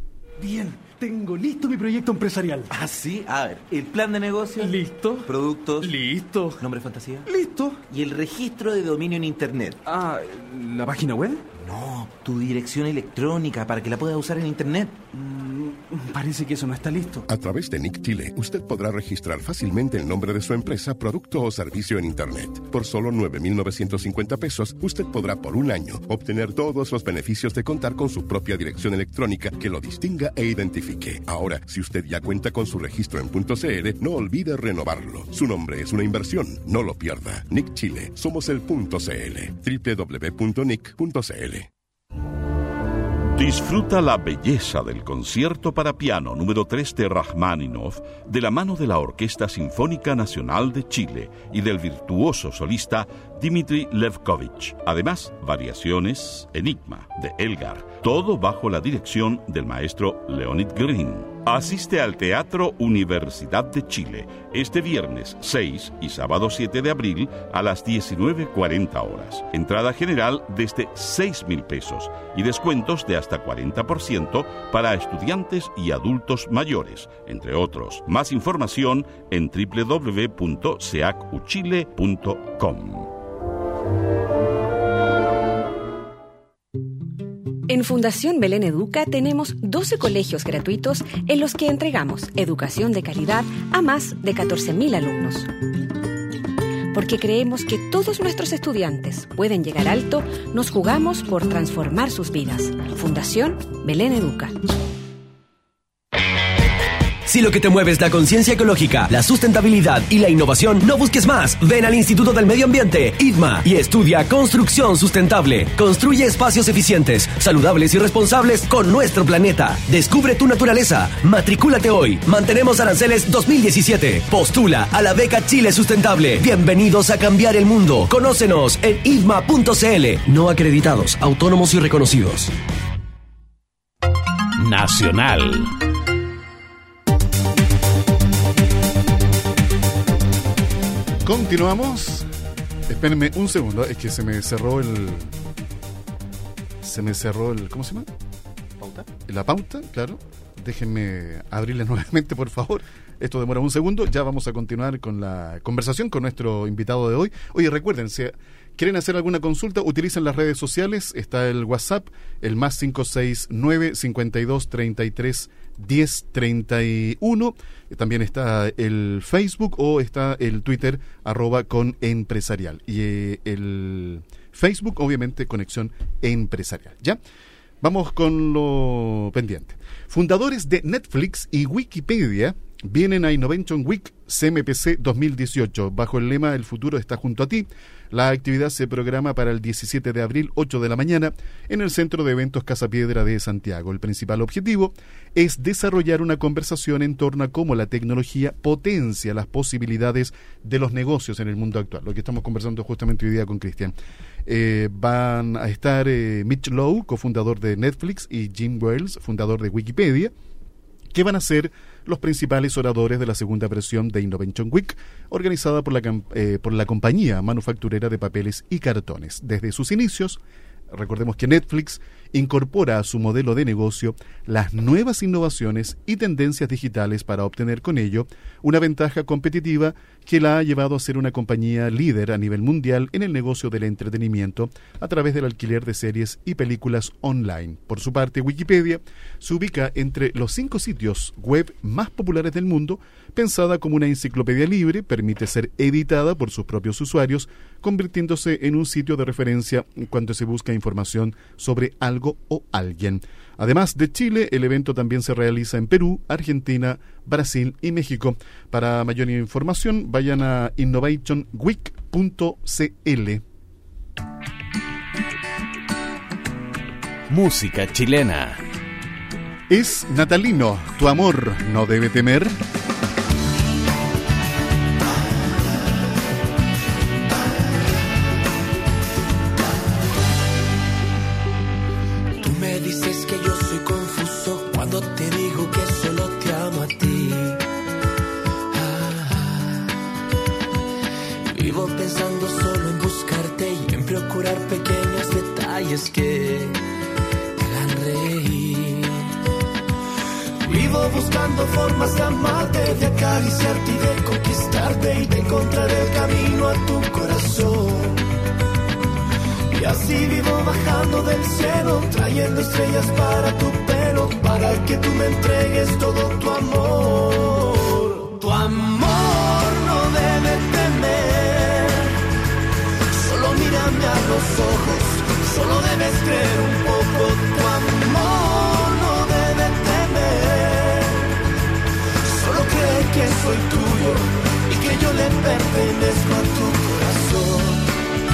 Bien, tengo listo mi proyecto empresarial. Ah, sí. A ver, el plan de negocio. ¿Listo? Productos. Listo. Nombre fantasía. ¿Listo? Y el registro de dominio en internet. Ah, ¿la página web? No, tu dirección electrónica para que la puedas usar en internet. Mm, parece que eso no está listo. A través de Nick Chile, usted podrá registrar fácilmente el nombre de su empresa, producto o servicio en Internet. Por solo nueve mil novecientos cincuenta pesos, usted podrá por un año obtener todos los beneficios de contar con su propia dirección electrónica que lo distinga e identifique. Ahora, si usted ya cuenta con su registro en .cl, no olvide renovarlo. Su nombre es una inversión, no lo pierda. Nick Chile, somos el .cl. doble u doble u doble u punto nick punto c l. Disfruta la belleza del concierto para piano número tres de Rachmaninoff de la mano de la Orquesta Sinfónica Nacional de Chile y del virtuoso solista Dmitri Levkovich. Además, variaciones Enigma de Elgar, todo bajo la dirección del maestro Leonid Green. Asiste al Teatro Universidad de Chile este viernes seis y sábado siete de abril a las diecinueve cuarenta horas. Entrada general desde seis mil pesos y descuentos de hasta cuarenta por ciento para estudiantes y adultos mayores, entre otros. Más información en doble u doble u doble u punto seac u chile punto com. En Fundación Belén Educa tenemos doce colegios gratuitos en los que entregamos educación de calidad a más de catorce mil alumnos. Porque creemos que todos nuestros estudiantes pueden llegar alto, nos jugamos por transformar sus vidas. Fundación Belén Educa. Si lo que te mueve es la conciencia ecológica, la sustentabilidad y la innovación, no busques más. Ven al Instituto del Medio Ambiente, I D M A, y estudia Construcción Sustentable. Construye espacios eficientes, saludables y responsables con nuestro planeta. Descubre tu naturaleza. Matricúlate hoy. Mantenemos aranceles dos mil diecisiete. Postula a la beca Chile Sustentable. Bienvenidos a cambiar el mundo. Conócenos en i d m a punto c l. No acreditados, autónomos y reconocidos. Nacional. Continuamos. Espérenme un segundo, es que se me cerró el... Se me cerró el... ¿Cómo se llama? ¿Pauta? La pauta, claro. Déjenme abrirla nuevamente, por favor. Esto demora un segundo. Ya vamos a continuar con la conversación con nuestro invitado de hoy. Oye, recuerden, si quieren hacer alguna consulta, utilicen las redes sociales. Está el WhatsApp, el más cinco seis nueve, cincuenta y dos, treinta y tres, diez, treinta y uno. También está el Facebook o está el Twitter, arroba con empresarial. Y eh, el Facebook, obviamente, Conexión Empresarial. ¿Ya? Vamos con lo pendiente. Fundadores de Netflix y Wikipedia vienen a Innovation Week C M P C dos mil dieciocho, bajo el lema El futuro está junto a ti. La actividad se programa para el diecisiete de abril, ocho de la mañana, en el Centro de Eventos Casa Piedra de Santiago. El principal objetivo es desarrollar una conversación en torno a cómo la tecnología potencia las posibilidades de los negocios en el mundo actual, lo que estamos conversando justamente hoy día con Cristian. Eh, van a estar eh, Mitch Lowe, cofundador de Netflix, y Jim Wells, fundador de Wikipedia, que van a ser los principales oradores de la segunda versión de Innovation Week, organizada por la, eh, por la compañía manufacturera de papeles y cartones. Desde sus inicios, recordemos que Netflix incorpora a su modelo de negocio las nuevas innovaciones y tendencias digitales para obtener con ello una ventaja competitiva que la ha llevado a ser una compañía líder a nivel mundial en el negocio del entretenimiento a través del alquiler de series y películas online. Por su parte, Wikipedia se ubica entre los cinco sitios web más populares del mundo, pensada como una enciclopedia libre, permite ser editada por sus propios usuarios, convirtiéndose en un sitio de referencia cuando se busca información sobre algo o alguien. Además de Chile, el evento también se realiza en Perú, Argentina, Brasil y México. Para mayor información, vayan a innovation week punto c l. Música chilena. Es natalino, tu amor no debe temer. Te digo que solo te amo a ti. Ah, vivo pensando solo en buscarte y en procurar pequeños detalles que te hagan reír. Vivo buscando formas de amarte, de acariciarte y de conquistarte y de encontrar el camino a tu corazón. Y así vivo bajando del cielo, trayendo estrellas para tu pelo, para que tú me entregues todo tu amor. Tu amor no debe temer, solo mírame a los ojos, solo debes creer un poco. Tu amor no debe temer, solo cree que soy tuyo y que yo le pertenezco a tu corazón.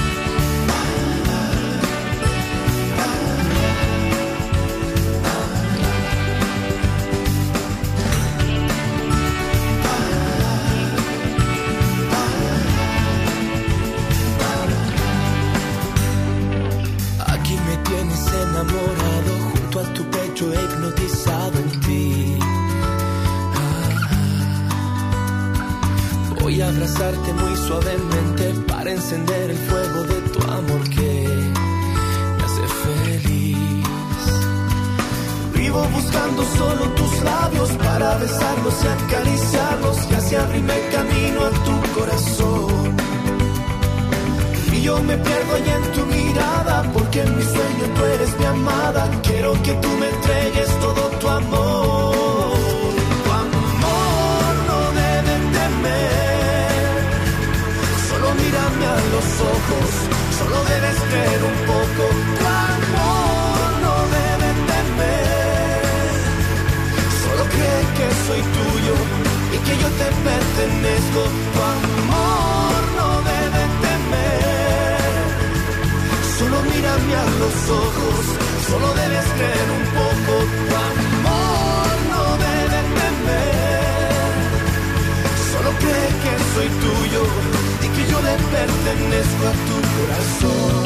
Enamorado junto a tu pecho, hipnotizado en ti. Ah, voy a abrazarte muy suavemente para encender el fuego de tu amor que me hace feliz. Vivo buscando solo tus labios para besarlos y acariciarlos y así abrirme camino a tu corazón. Y yo me pierdo allá en tu mirada, porque en mi sueño tú eres mi amada. Quiero que tú me entregues todo tu amor. Tu amor no debe temer, solo mírame a los ojos, solo debes creer un poco. Tu amor no debe temer, solo cree que soy tuyo y que yo te pertenezco. Tu amor no debe temer, solo mírame a los ojos, solo debes creer un poco. Tu amor no debe temer, solo cree que soy tuyo y que yo le pertenezco a tu corazón.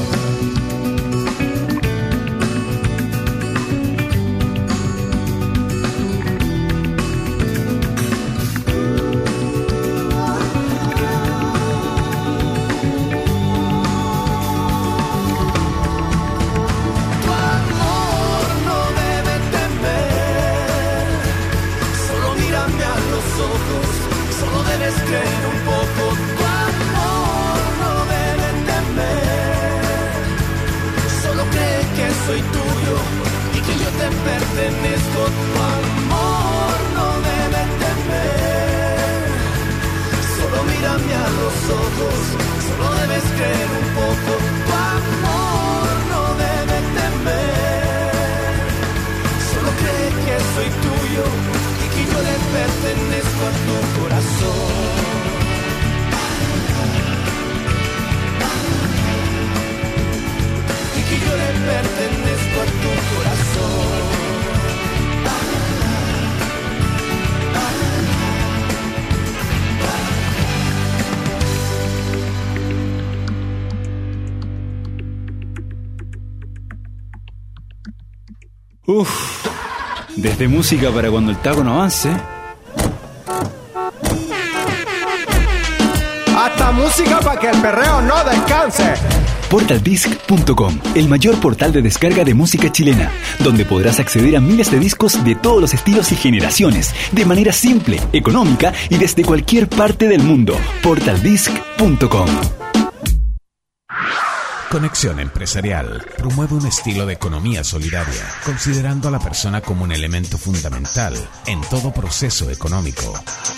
Solo debes creer un poco. Tu amor no debe temer, solo cree que soy tuyo y que yo te pertenezco. Tu amor no debe temer, solo mírame a los ojos, solo debes creer un poco. Tu amor no debe temer, solo cree que soy tuyo y que yo le pertenezco a Uf, desde música para cuando el taco no avance, hasta música para que el perreo no descanse. Portal Disc punto com, el mayor portal de descarga de música chilena, donde podrás acceder a miles de discos de todos los estilos y generaciones, de manera simple, económica y desde cualquier parte del mundo. Portal Disc punto com. Conexión Empresarial promueve un estilo de economía solidaria, considerando a la persona como un elemento fundamental en todo proceso económico.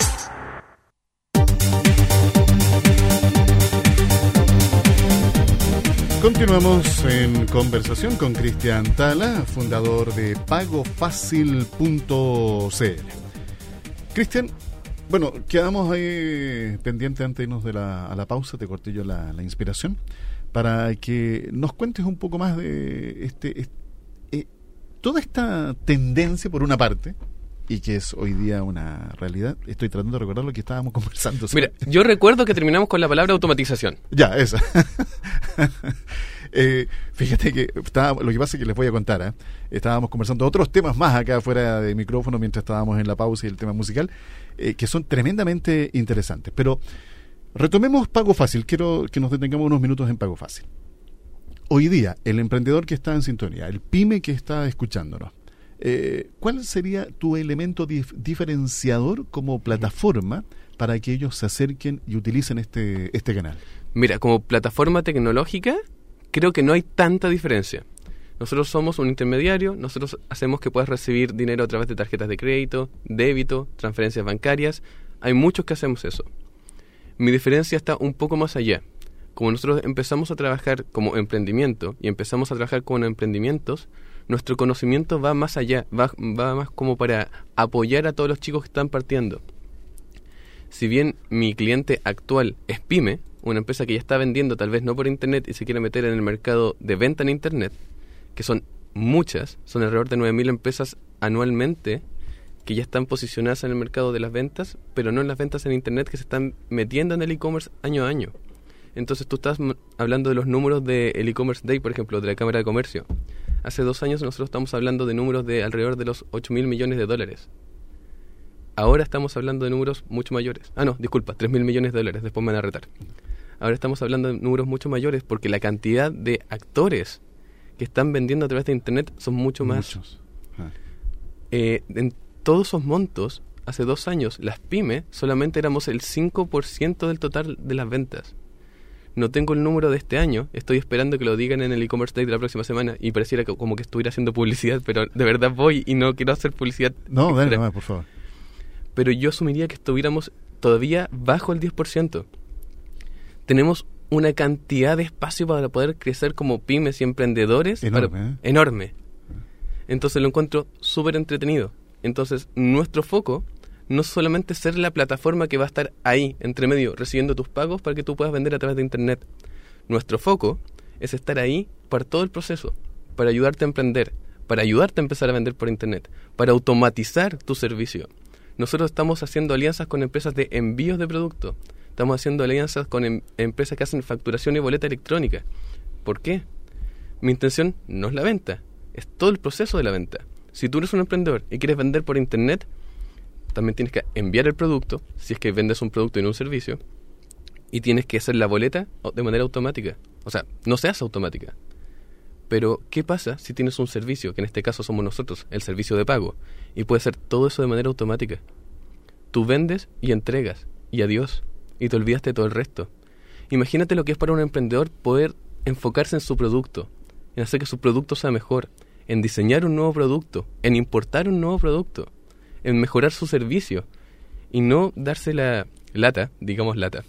Continuamos en conversación con Cristian Tala, fundador de pago fácil punto c l. Cristian, bueno, quedamos ahí pendientes antes de irnos de la, a la pausa, te corté yo la, la inspiración, para que nos cuentes un poco más de este, este eh, toda esta tendencia por una parte, y que es hoy día una realidad. Estoy tratando de recordar lo que estábamos conversando. Mira, yo recuerdo que terminamos con la palabra automatización. Ya, esa. eh, fíjate que estaba, lo que pasa es que les voy a contar, ¿eh? Estábamos conversando otros temas más acá fuera de micrófono mientras estábamos en la pausa y el tema musical, eh, que son tremendamente interesantes. Pero retomemos Pago Fácil. Quiero que nos detengamos unos minutos en Pago Fácil. Hoy día, el emprendedor que está en sintonía, el pyme que está escuchándonos, Eh, ¿cuál sería tu elemento dif- diferenciador como plataforma para que ellos se acerquen y utilicen este, este canal? Mira, como plataforma tecnológica, creo que no hay tanta diferencia. Nosotros somos un intermediario, nosotros hacemos que puedas recibir dinero a través de tarjetas de crédito, débito, transferencias bancarias. Hay muchos que hacemos eso. Mi diferencia está un poco más allá. Como nosotros empezamos a trabajar como emprendimiento y empezamos a trabajar con emprendimientos, nuestro conocimiento va más allá, va, va más como para apoyar a todos los chicos que están partiendo. Si bien mi cliente actual es pyme, una empresa que ya está vendiendo tal vez no por internet y se quiere meter en el mercado de venta en internet, que son muchas, son alrededor de nueve mil empresas anualmente que ya están posicionadas en el mercado de las ventas, pero no en las ventas en internet, que se están metiendo en el e-commerce año a año. Entonces tú estás m- hablando de los números del e-commerce day, por ejemplo, de la Cámara de Comercio. Hace dos años nosotros estamos hablando de números de alrededor de los ocho mil millones de dólares. Ahora estamos hablando de números mucho mayores. Ah, no, disculpa, tres mil millones de dólares, después me van a retar. Ahora estamos hablando de números mucho mayores porque la cantidad de actores que están vendiendo a través de internet son mucho más. Muchos. Ah. Eh, en todos esos montos, hace dos años, las pymes solamente éramos el cinco por ciento del total de las ventas. No tengo el número de este año, estoy esperando que lo digan en el e-commerce day de la próxima semana y pareciera que, como que estuviera haciendo publicidad, pero de verdad voy y no quiero hacer publicidad. No, dale nomás, por favor. Pero yo asumiría que estuviéramos todavía bajo el diez por ciento. Tenemos una cantidad de espacio para poder crecer como pymes y emprendedores. Enorme, para, ¿eh? Enorme. Entonces lo encuentro súper entretenido. Entonces nuestro foco no solamente ser la plataforma que va a estar ahí, entre medio, recibiendo tus pagos para que tú puedas vender a través de internet. Nuestro foco es estar ahí para todo el proceso, para ayudarte a emprender, para ayudarte a empezar a vender por internet, para automatizar tu servicio. Nosotros estamos haciendo alianzas con empresas de envíos de productos, estamos haciendo alianzas con em- empresas que hacen facturación y boleta electrónica. ¿Por qué? Mi intención no es la venta, es todo el proceso de la venta. Si tú eres un emprendedor y quieres vender por internet, también tienes que enviar el producto, si es que vendes un producto y no un servicio, y tienes que hacer la boleta de manera automática. O sea, no se hace automática. Pero, ¿qué pasa si tienes un servicio, que en este caso somos nosotros, el servicio de pago, y puedes hacer todo eso de manera automática? Tú vendes y entregas, y adiós, y te olvidaste de todo el resto. Imagínate lo que es para un emprendedor poder enfocarse en su producto, en hacer que su producto sea mejor, en diseñar un nuevo producto, en importar un nuevo producto, en mejorar su servicio y no darse la lata, digamos lata,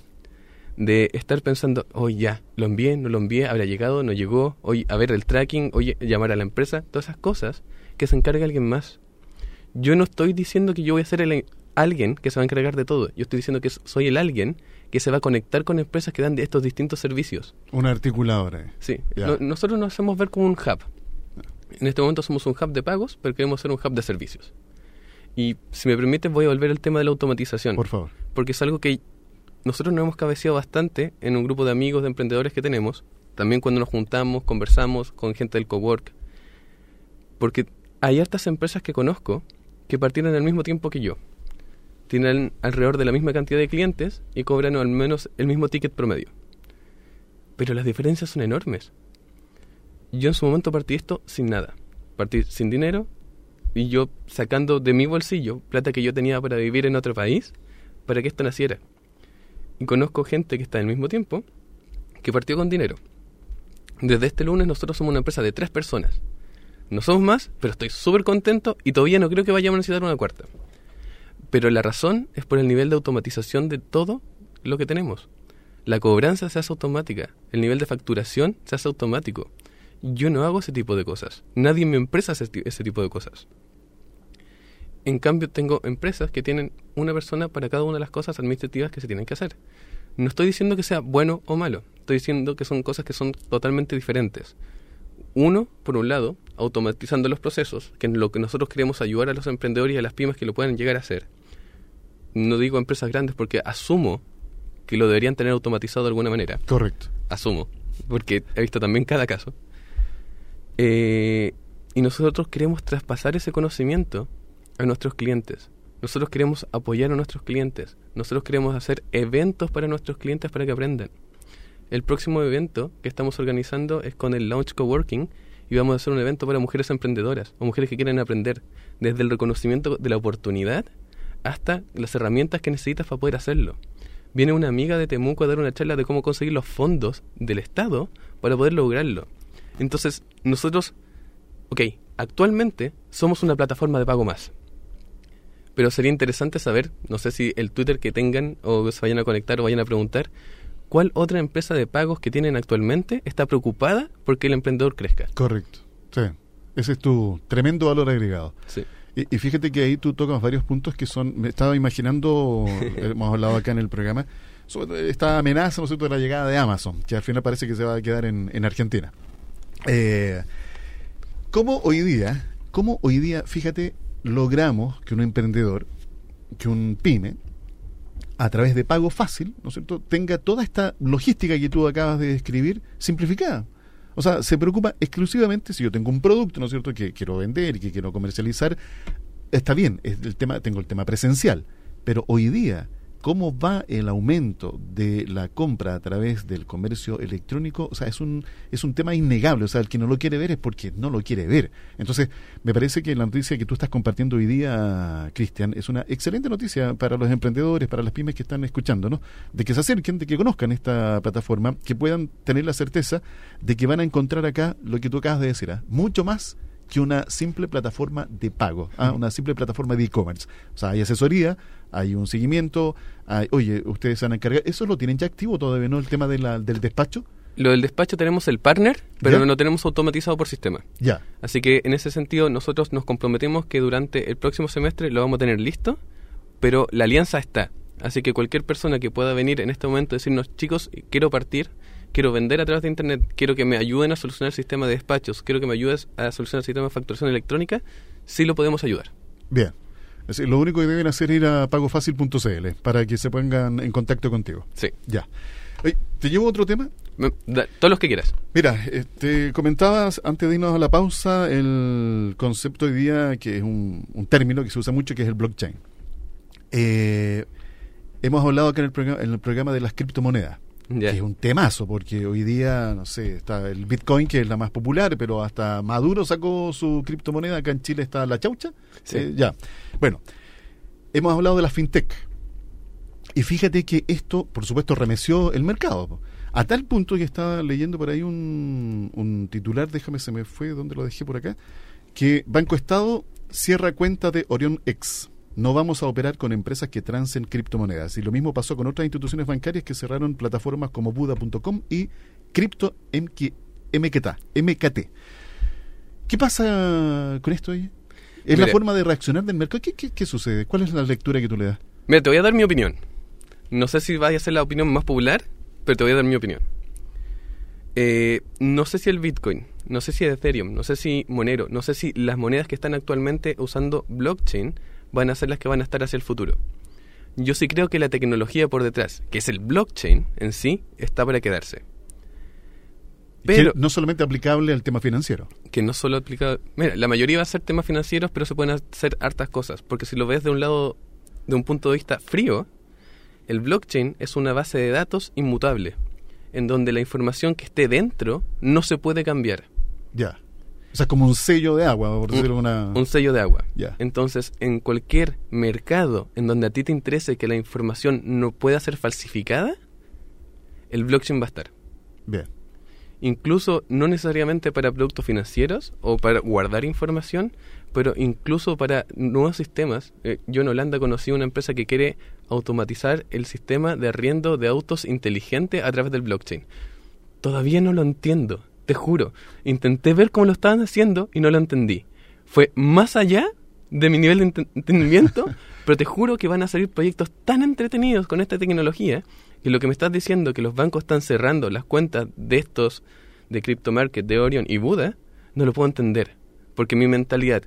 de estar pensando, hoy oh, ya, lo envié, no lo envié, habrá llegado, no llegó, hoy a ver el tracking, hoy llamar a la empresa, todas esas cosas que se encarga alguien más. Yo no estoy diciendo que yo voy a ser el alguien que se va a encargar de todo, yo estoy diciendo que soy el alguien que se va a conectar con empresas que dan de estos distintos servicios. Una articuladora. Sí, no, nosotros nos hacemos ver como un hub. En este momento somos un hub de pagos, pero queremos ser un hub de servicios. Y si me permites voy a volver al tema de la automatización. Por favor. Porque es algo que nosotros nos hemos cabeceado bastante en un grupo de amigos, de emprendedores que tenemos. También cuando nos juntamos, conversamos con gente del cowork. Porque hay hartas empresas que conozco que partieron al mismo tiempo que yo. Tienen alrededor de la misma cantidad de clientes y cobran al menos el mismo ticket promedio. Pero las diferencias son enormes. Yo en su momento partí esto sin nada. Partí sin dinero y yo sacando de mi bolsillo plata que yo tenía para vivir en otro país para que esto naciera. Y conozco gente que está al mismo tiempo que partió con dinero. Desde este lunes nosotros somos una empresa de tres personas. No somos más, pero estoy súper contento y todavía no creo que vayamos a necesitar una cuarta. Pero la razón es por el nivel de automatización de todo lo que tenemos. La cobranza se hace automática, el nivel de facturación se hace automático. Yo no hago ese tipo de cosas. Nadie en mi empresa hace ese tipo de cosas. En cambio, tengo empresas que tienen una persona para cada una de las cosas administrativas que se tienen que hacer. No estoy diciendo que sea bueno o malo. Estoy diciendo que son cosas que son totalmente diferentes. Uno, por un lado, automatizando los procesos, que es lo que nosotros queremos ayudar a los emprendedores y a las pymes que lo puedan llegar a hacer. No digo empresas grandes porque asumo que lo deberían tener automatizado de alguna manera. Correcto. Asumo, porque he visto también cada caso. Eh, y nosotros queremos traspasar ese conocimiento a nuestros clientes. Nosotros queremos apoyar a nuestros clientes. Nosotros queremos hacer eventos para nuestros clientes para que aprendan. El próximo evento que estamos organizando es con el Launch Coworking y vamos a hacer un evento para mujeres emprendedoras o mujeres que quieren aprender, desde el reconocimiento de la oportunidad hasta las herramientas que necesitas para poder hacerlo. Viene una amiga de Temuco a dar una charla de cómo conseguir los fondos del Estado para poder lograrlo. Entonces, nosotros, ok, actualmente somos una plataforma de pago más. Pero sería interesante saber, no sé si el Twitter que tengan o se vayan a conectar o vayan a preguntar, ¿cuál otra empresa de pagos que tienen actualmente está preocupada porque el emprendedor crezca? Correcto, sí. Ese es tu tremendo valor agregado. Sí. Y, y fíjate que ahí tú tocas varios puntos que son, me estaba imaginando, hemos hablado acá en el programa, sobre esta amenaza, ¿no es cierto?, de la llegada de Amazon, que al final parece que se va a quedar en, en Argentina. Eh, ¿Cómo hoy día, cómo hoy día, fíjate, logramos que un emprendedor, que un pyme, a través de pago fácil, ¿no es cierto?, tenga toda esta logística que tú acabas de describir simplificada? O sea, se preocupa exclusivamente si yo tengo un producto, ¿no es cierto?, que quiero vender y que quiero comercializar. Está bien, es el tema, tengo el tema presencial, pero hoy día, ¿cómo va el aumento de la compra a través del comercio electrónico? O sea, es un es un tema innegable. O sea, el que no lo quiere ver es porque no lo quiere ver. Entonces, me parece que la noticia que tú estás compartiendo hoy día, Cristian, es una excelente noticia para los emprendedores, para las pymes que están escuchando, ¿no? De que se acerquen, de que conozcan esta plataforma, que puedan tener la certeza de que van a encontrar acá lo que tú acabas de decir, ¿eh? Mucho más que una simple plataforma de pago, ¿ah? Una simple plataforma de e-commerce. O sea, hay asesoría, hay un seguimiento, hay, oye, ustedes se van a encargar, ¿eso lo tienen ya activo todavía, no? El tema de la, del despacho. Lo del despacho tenemos el partner, pero ¿Ya? no lo tenemos automatizado por sistema. Ya. Así que en ese sentido nosotros nos comprometemos que durante el próximo semestre lo vamos a tener listo, pero la alianza está. Así que cualquier persona que pueda venir en este momento y decirnos, chicos, quiero partir, quiero vender a través de internet, quiero que me ayuden a solucionar el sistema de despachos, quiero que me ayudes a solucionar el sistema de facturación electrónica, sí lo podemos ayudar. Bien. Es decir, lo único que deben hacer es ir a pago fácil punto c l para que se pongan en contacto contigo. Sí. Ya. Oye, ¿te llevo otro tema? Me, da, todos los que quieras. Mira, eh, te comentabas antes de irnos a la pausa el concepto hoy día, que es un, un término que se usa mucho, que es el blockchain. Eh, hemos hablado acá en el programa, en el programa de las criptomonedas. Yeah. Que es un temazo, porque hoy día, no sé, está el Bitcoin, que es la más popular, pero hasta Maduro sacó su criptomoneda. Acá en Chile está la chaucha. Sí. Eh, ya. Bueno, hemos hablado de la fintech. Y fíjate que esto, por supuesto, remeció el mercado. A tal punto que estaba leyendo por ahí un, un titular, déjame, se me fue, ¿dónde lo dejé por acá? Que Banco Estado cierra cuenta de Orión X. No vamos a operar con empresas que transen criptomonedas. Y lo mismo pasó con otras instituciones bancarias que cerraron plataformas como Buda punto com y Crypto M K T. ¿Qué pasa con esto hoy? ¿Es Mira, la forma de reaccionar del mercado? ¿Qué, qué, qué sucede? ¿Cuál es la lectura que tú le das? Mira, te voy a dar mi opinión. No sé si vaya a ser la opinión más popular, pero te voy a dar mi opinión. Eh, no sé si el Bitcoin, no sé si Ethereum, no sé si Monero, no sé si las monedas que están actualmente usando blockchain van a ser las que van a estar hacia el futuro. Yo sí creo que la tecnología por detrás, que es el blockchain en sí, está para quedarse. Pero, que no solamente aplicable al tema financiero. Que no solo aplica... Mira, la mayoría va a ser temas financieros, pero se pueden hacer hartas cosas. Porque si lo ves de un lado, de un punto de vista frío, el blockchain es una base de datos inmutable, en donde la información que esté dentro no se puede cambiar. Ya. O sea, como un sello de agua, por decirlo un, una... un sello de agua. Ya. Entonces, en cualquier mercado en donde a ti te interese que la información no pueda ser falsificada, el blockchain va a estar. Bien. Incluso no necesariamente para productos financieros o para guardar información, pero incluso para nuevos sistemas. Eh, yo en Holanda conocí una empresa que quiere automatizar el sistema de arriendo de autos inteligente a través del blockchain. Todavía no lo entiendo, te juro. Intenté ver cómo lo estaban haciendo y no lo entendí. Fue más allá de mi nivel de ent- entendimiento, pero te juro que van a salir proyectos tan entretenidos con esta tecnología que lo que me estás diciendo, que los bancos están cerrando las cuentas de estos, de CryptoMarket, de Orion y Buda, no lo puedo entender. Porque mi mentalidad,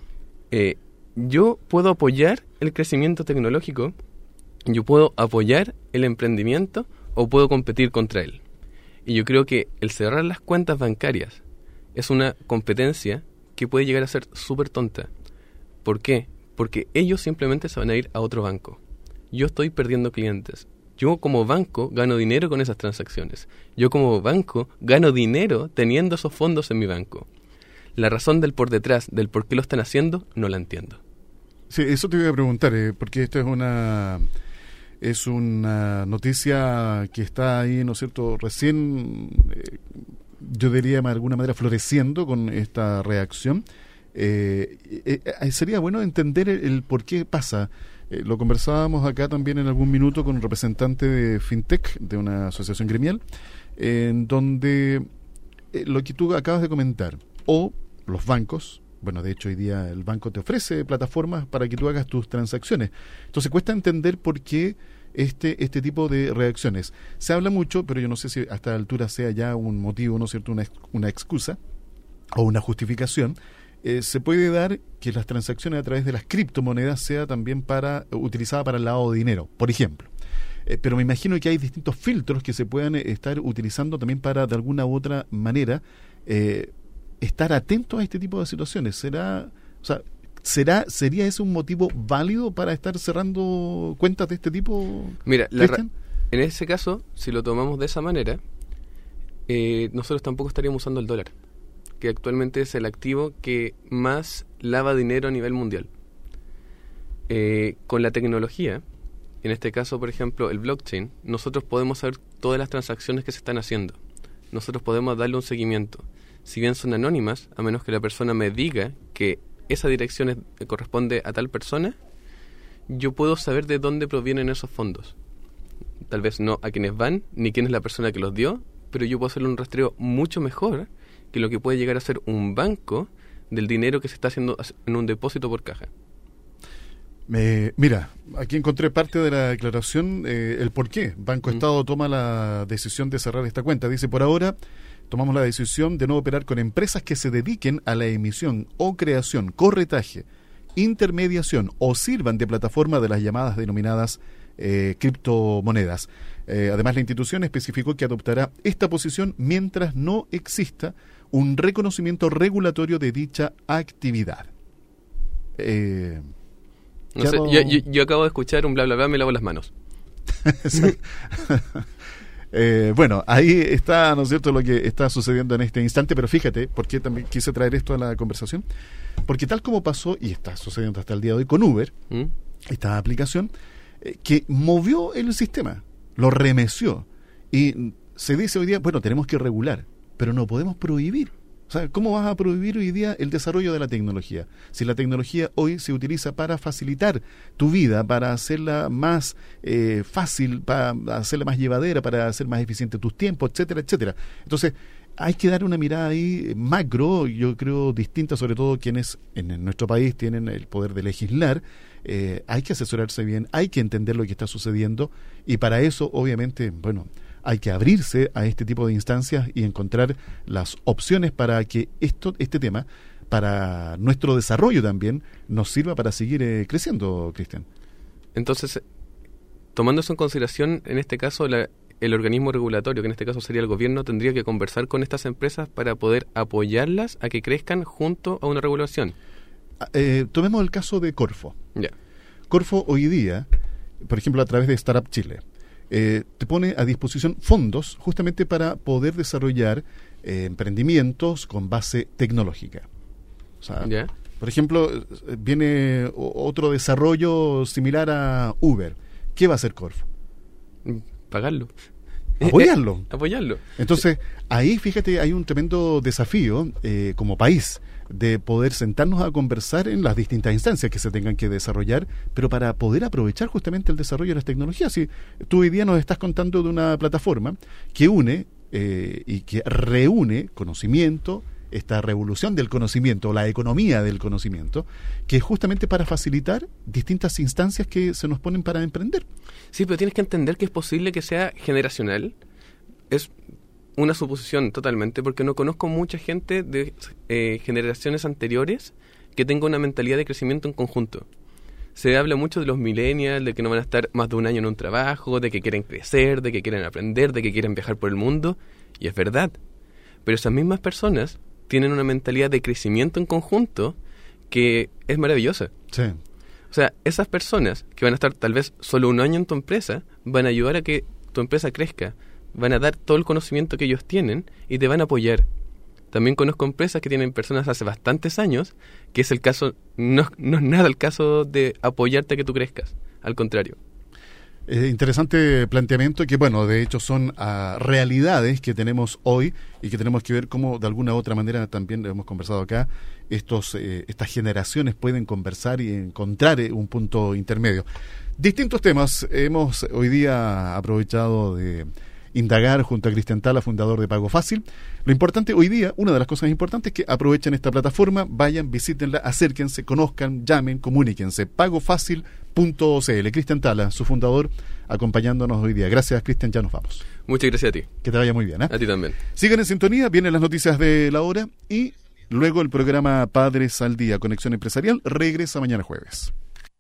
eh, yo puedo apoyar el crecimiento tecnológico, yo puedo apoyar el emprendimiento o puedo competir contra él. Y yo creo que el cerrar las cuentas bancarias es una competencia que puede llegar a ser súper tonta. ¿Por qué? Porque ellos simplemente se van a ir a otro banco. Yo estoy perdiendo clientes. Yo como banco gano dinero con esas transacciones. Yo como banco gano dinero teniendo esos fondos en mi banco. La razón del por detrás, del por qué lo están haciendo, no la entiendo. Sí, eso te iba a preguntar, eh, porque esto es una es una noticia que está ahí, ¿no es cierto?, recién, eh, yo diría de alguna manera, floreciendo con esta reacción. Eh, eh, eh, sería bueno entender el, el por qué pasa. Eh, lo conversábamos acá también en algún minuto con un representante de FinTech, de una asociación gremial, eh, en donde eh, lo que tú acabas de comentar, o los bancos, bueno, de hecho hoy día el banco te ofrece plataformas para que tú hagas tus transacciones. Entonces cuesta entender por qué este este tipo de reacciones. Se habla mucho, pero yo no sé si a esta altura sea ya un motivo, ¿no es cierto?, una, una excusa o una justificación. Eh, se puede dar que las transacciones a través de las criptomonedas sea también para utilizada para el lavado de dinero, por ejemplo. Eh, pero me imagino que hay distintos filtros que se puedan eh, estar utilizando también para, de alguna u otra manera, eh, estar atentos a este tipo de situaciones. ¿Será, o sea, será, sería ese un motivo válido para estar cerrando cuentas de este tipo? Mira, la ra- en ese caso, si lo tomamos de esa manera, eh, nosotros tampoco estaríamos usando el dólar, que actualmente es el activo que más lava dinero a nivel mundial. Eh, con la tecnología, en este caso, por ejemplo, el blockchain, nosotros podemos saber todas las transacciones que se están haciendo. Nosotros podemos darle un seguimiento. Si bien son anónimas, a menos que la persona me diga que esa dirección es, corresponde a tal persona, yo puedo saber de dónde provienen esos fondos. Tal vez no a quiénes van, ni quién es la persona que los dio, pero yo puedo hacerle un rastreo mucho mejor que lo que puede llegar a ser un banco del dinero que se está haciendo en un depósito por caja. Eh, mira, aquí encontré parte de la declaración, eh, el por qué Banco mm. Estado toma la decisión de cerrar esta cuenta. Dice, por ahora tomamos la decisión de no operar con empresas que se dediquen a la emisión o creación, corretaje, intermediación o sirvan de plataforma de las llamadas denominadas eh, criptomonedas. Eh, además, la institución especificó que adoptará esta posición mientras no exista un reconocimiento regulatorio de dicha actividad. Eh, no sé, yo, yo, yo acabo de escuchar un bla bla bla, me lavo las manos. eh, bueno, ahí está, ¿no es cierto?, lo que está sucediendo en este instante, pero fíjate, ¿por qué también quise traer esto a la conversación? Porque tal como pasó, y está sucediendo hasta el día de hoy con Uber, ¿Mm? esta aplicación, eh, que movió el sistema, lo remeció, y se dice hoy día, bueno, tenemos que regular, pero no podemos prohibir. O sea, ¿cómo vas a prohibir hoy día el desarrollo de la tecnología? Si la tecnología hoy se utiliza para facilitar tu vida, para hacerla más eh, fácil, para hacerla más llevadera, para hacer más eficiente tus tiempos, etcétera, etcétera. Entonces, hay que dar una mirada ahí macro, yo creo distinta, sobre todo quienes en nuestro país tienen el poder de legislar. Eh, hay que asesorarse bien, hay que entender lo que está sucediendo, y para eso, obviamente, bueno, hay que abrirse a este tipo de instancias y encontrar las opciones para que esto, este tema, para nuestro desarrollo también, nos sirva para seguir eh, creciendo, Cristian. Entonces, tomando eso en consideración, en este caso, la, el organismo regulatorio, que en este caso sería el gobierno, tendría que conversar con estas empresas para poder apoyarlas a que crezcan junto a una regulación. Eh, tomemos el caso de Corfo. Ya. Corfo hoy día, por ejemplo, a través de Startup Chile, eh, te pone a disposición fondos justamente para poder desarrollar eh, emprendimientos con base tecnológica. O sea, ¿Ya? Por ejemplo, viene otro desarrollo similar a Uber. ¿Qué va a hacer Corfo? Pagarlo. Apoyarlo. Apoyarlo. Entonces, ahí, fíjate, hay un tremendo desafío eh, como país de poder sentarnos a conversar en las distintas instancias que se tengan que desarrollar, pero para poder aprovechar justamente el desarrollo de las tecnologías. Si tú hoy día nos estás contando de una plataforma que une eh, y que reúne conocimiento, esta revolución del conocimiento, la economía del conocimiento, que es justamente para facilitar distintas instancias que se nos ponen para emprender. Sí, pero tienes que entender que es posible que sea generacional. Es una suposición totalmente, porque no conozco mucha gente de eh, generaciones anteriores que tenga una mentalidad de crecimiento en conjunto. Se habla mucho de los millennials, de que no van a estar más de un año en un trabajo, de que quieren crecer, de que quieren aprender, de que quieren viajar por el mundo, y es verdad. Pero esas mismas personas tienen una mentalidad de crecimiento en conjunto que es maravillosa. Sí. O sea, esas personas que van a estar tal vez solo un año en tu empresa, van a ayudar a que tu empresa crezca, van a dar todo el conocimiento que ellos tienen y te van a apoyar. También conozco empresas que tienen personas hace bastantes años, que es el caso, no, no es nada el caso de apoyarte a que tú crezcas, al contrario. Eh, interesante planteamiento que, bueno, de hecho son uh, realidades que tenemos hoy y que tenemos que ver cómo, de alguna u otra manera, también hemos conversado acá, estos eh, estas generaciones pueden conversar y encontrar eh, un punto intermedio. Distintos temas. Hemos hoy día aprovechado de indagar junto a Cristian Tala, fundador de Pago Fácil. Lo importante hoy día, una de las cosas importantes es que aprovechen esta plataforma, vayan, visítenla, acérquense, conozcan, llamen, comuníquense. pago fácil punto c l. Cristian Tala, su fundador, acompañándonos hoy día. Gracias, Cristian, ya nos vamos. Muchas gracias a ti. Que te vaya muy bien. ¿eh? A ti también. Sigan en sintonía, vienen las noticias de la hora y luego el programa Padres al Día, Conexión Empresarial, regresa mañana jueves.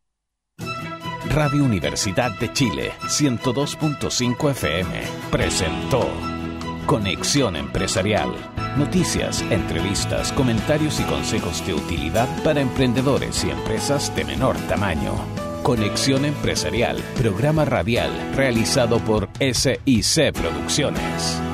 Radio Universidad de Chile, ciento dos punto cinco F M, presentó Conexión Empresarial. Noticias, entrevistas, comentarios y consejos de utilidad para emprendedores y empresas de menor tamaño. Conexión Empresarial, programa radial realizado por S I C Producciones.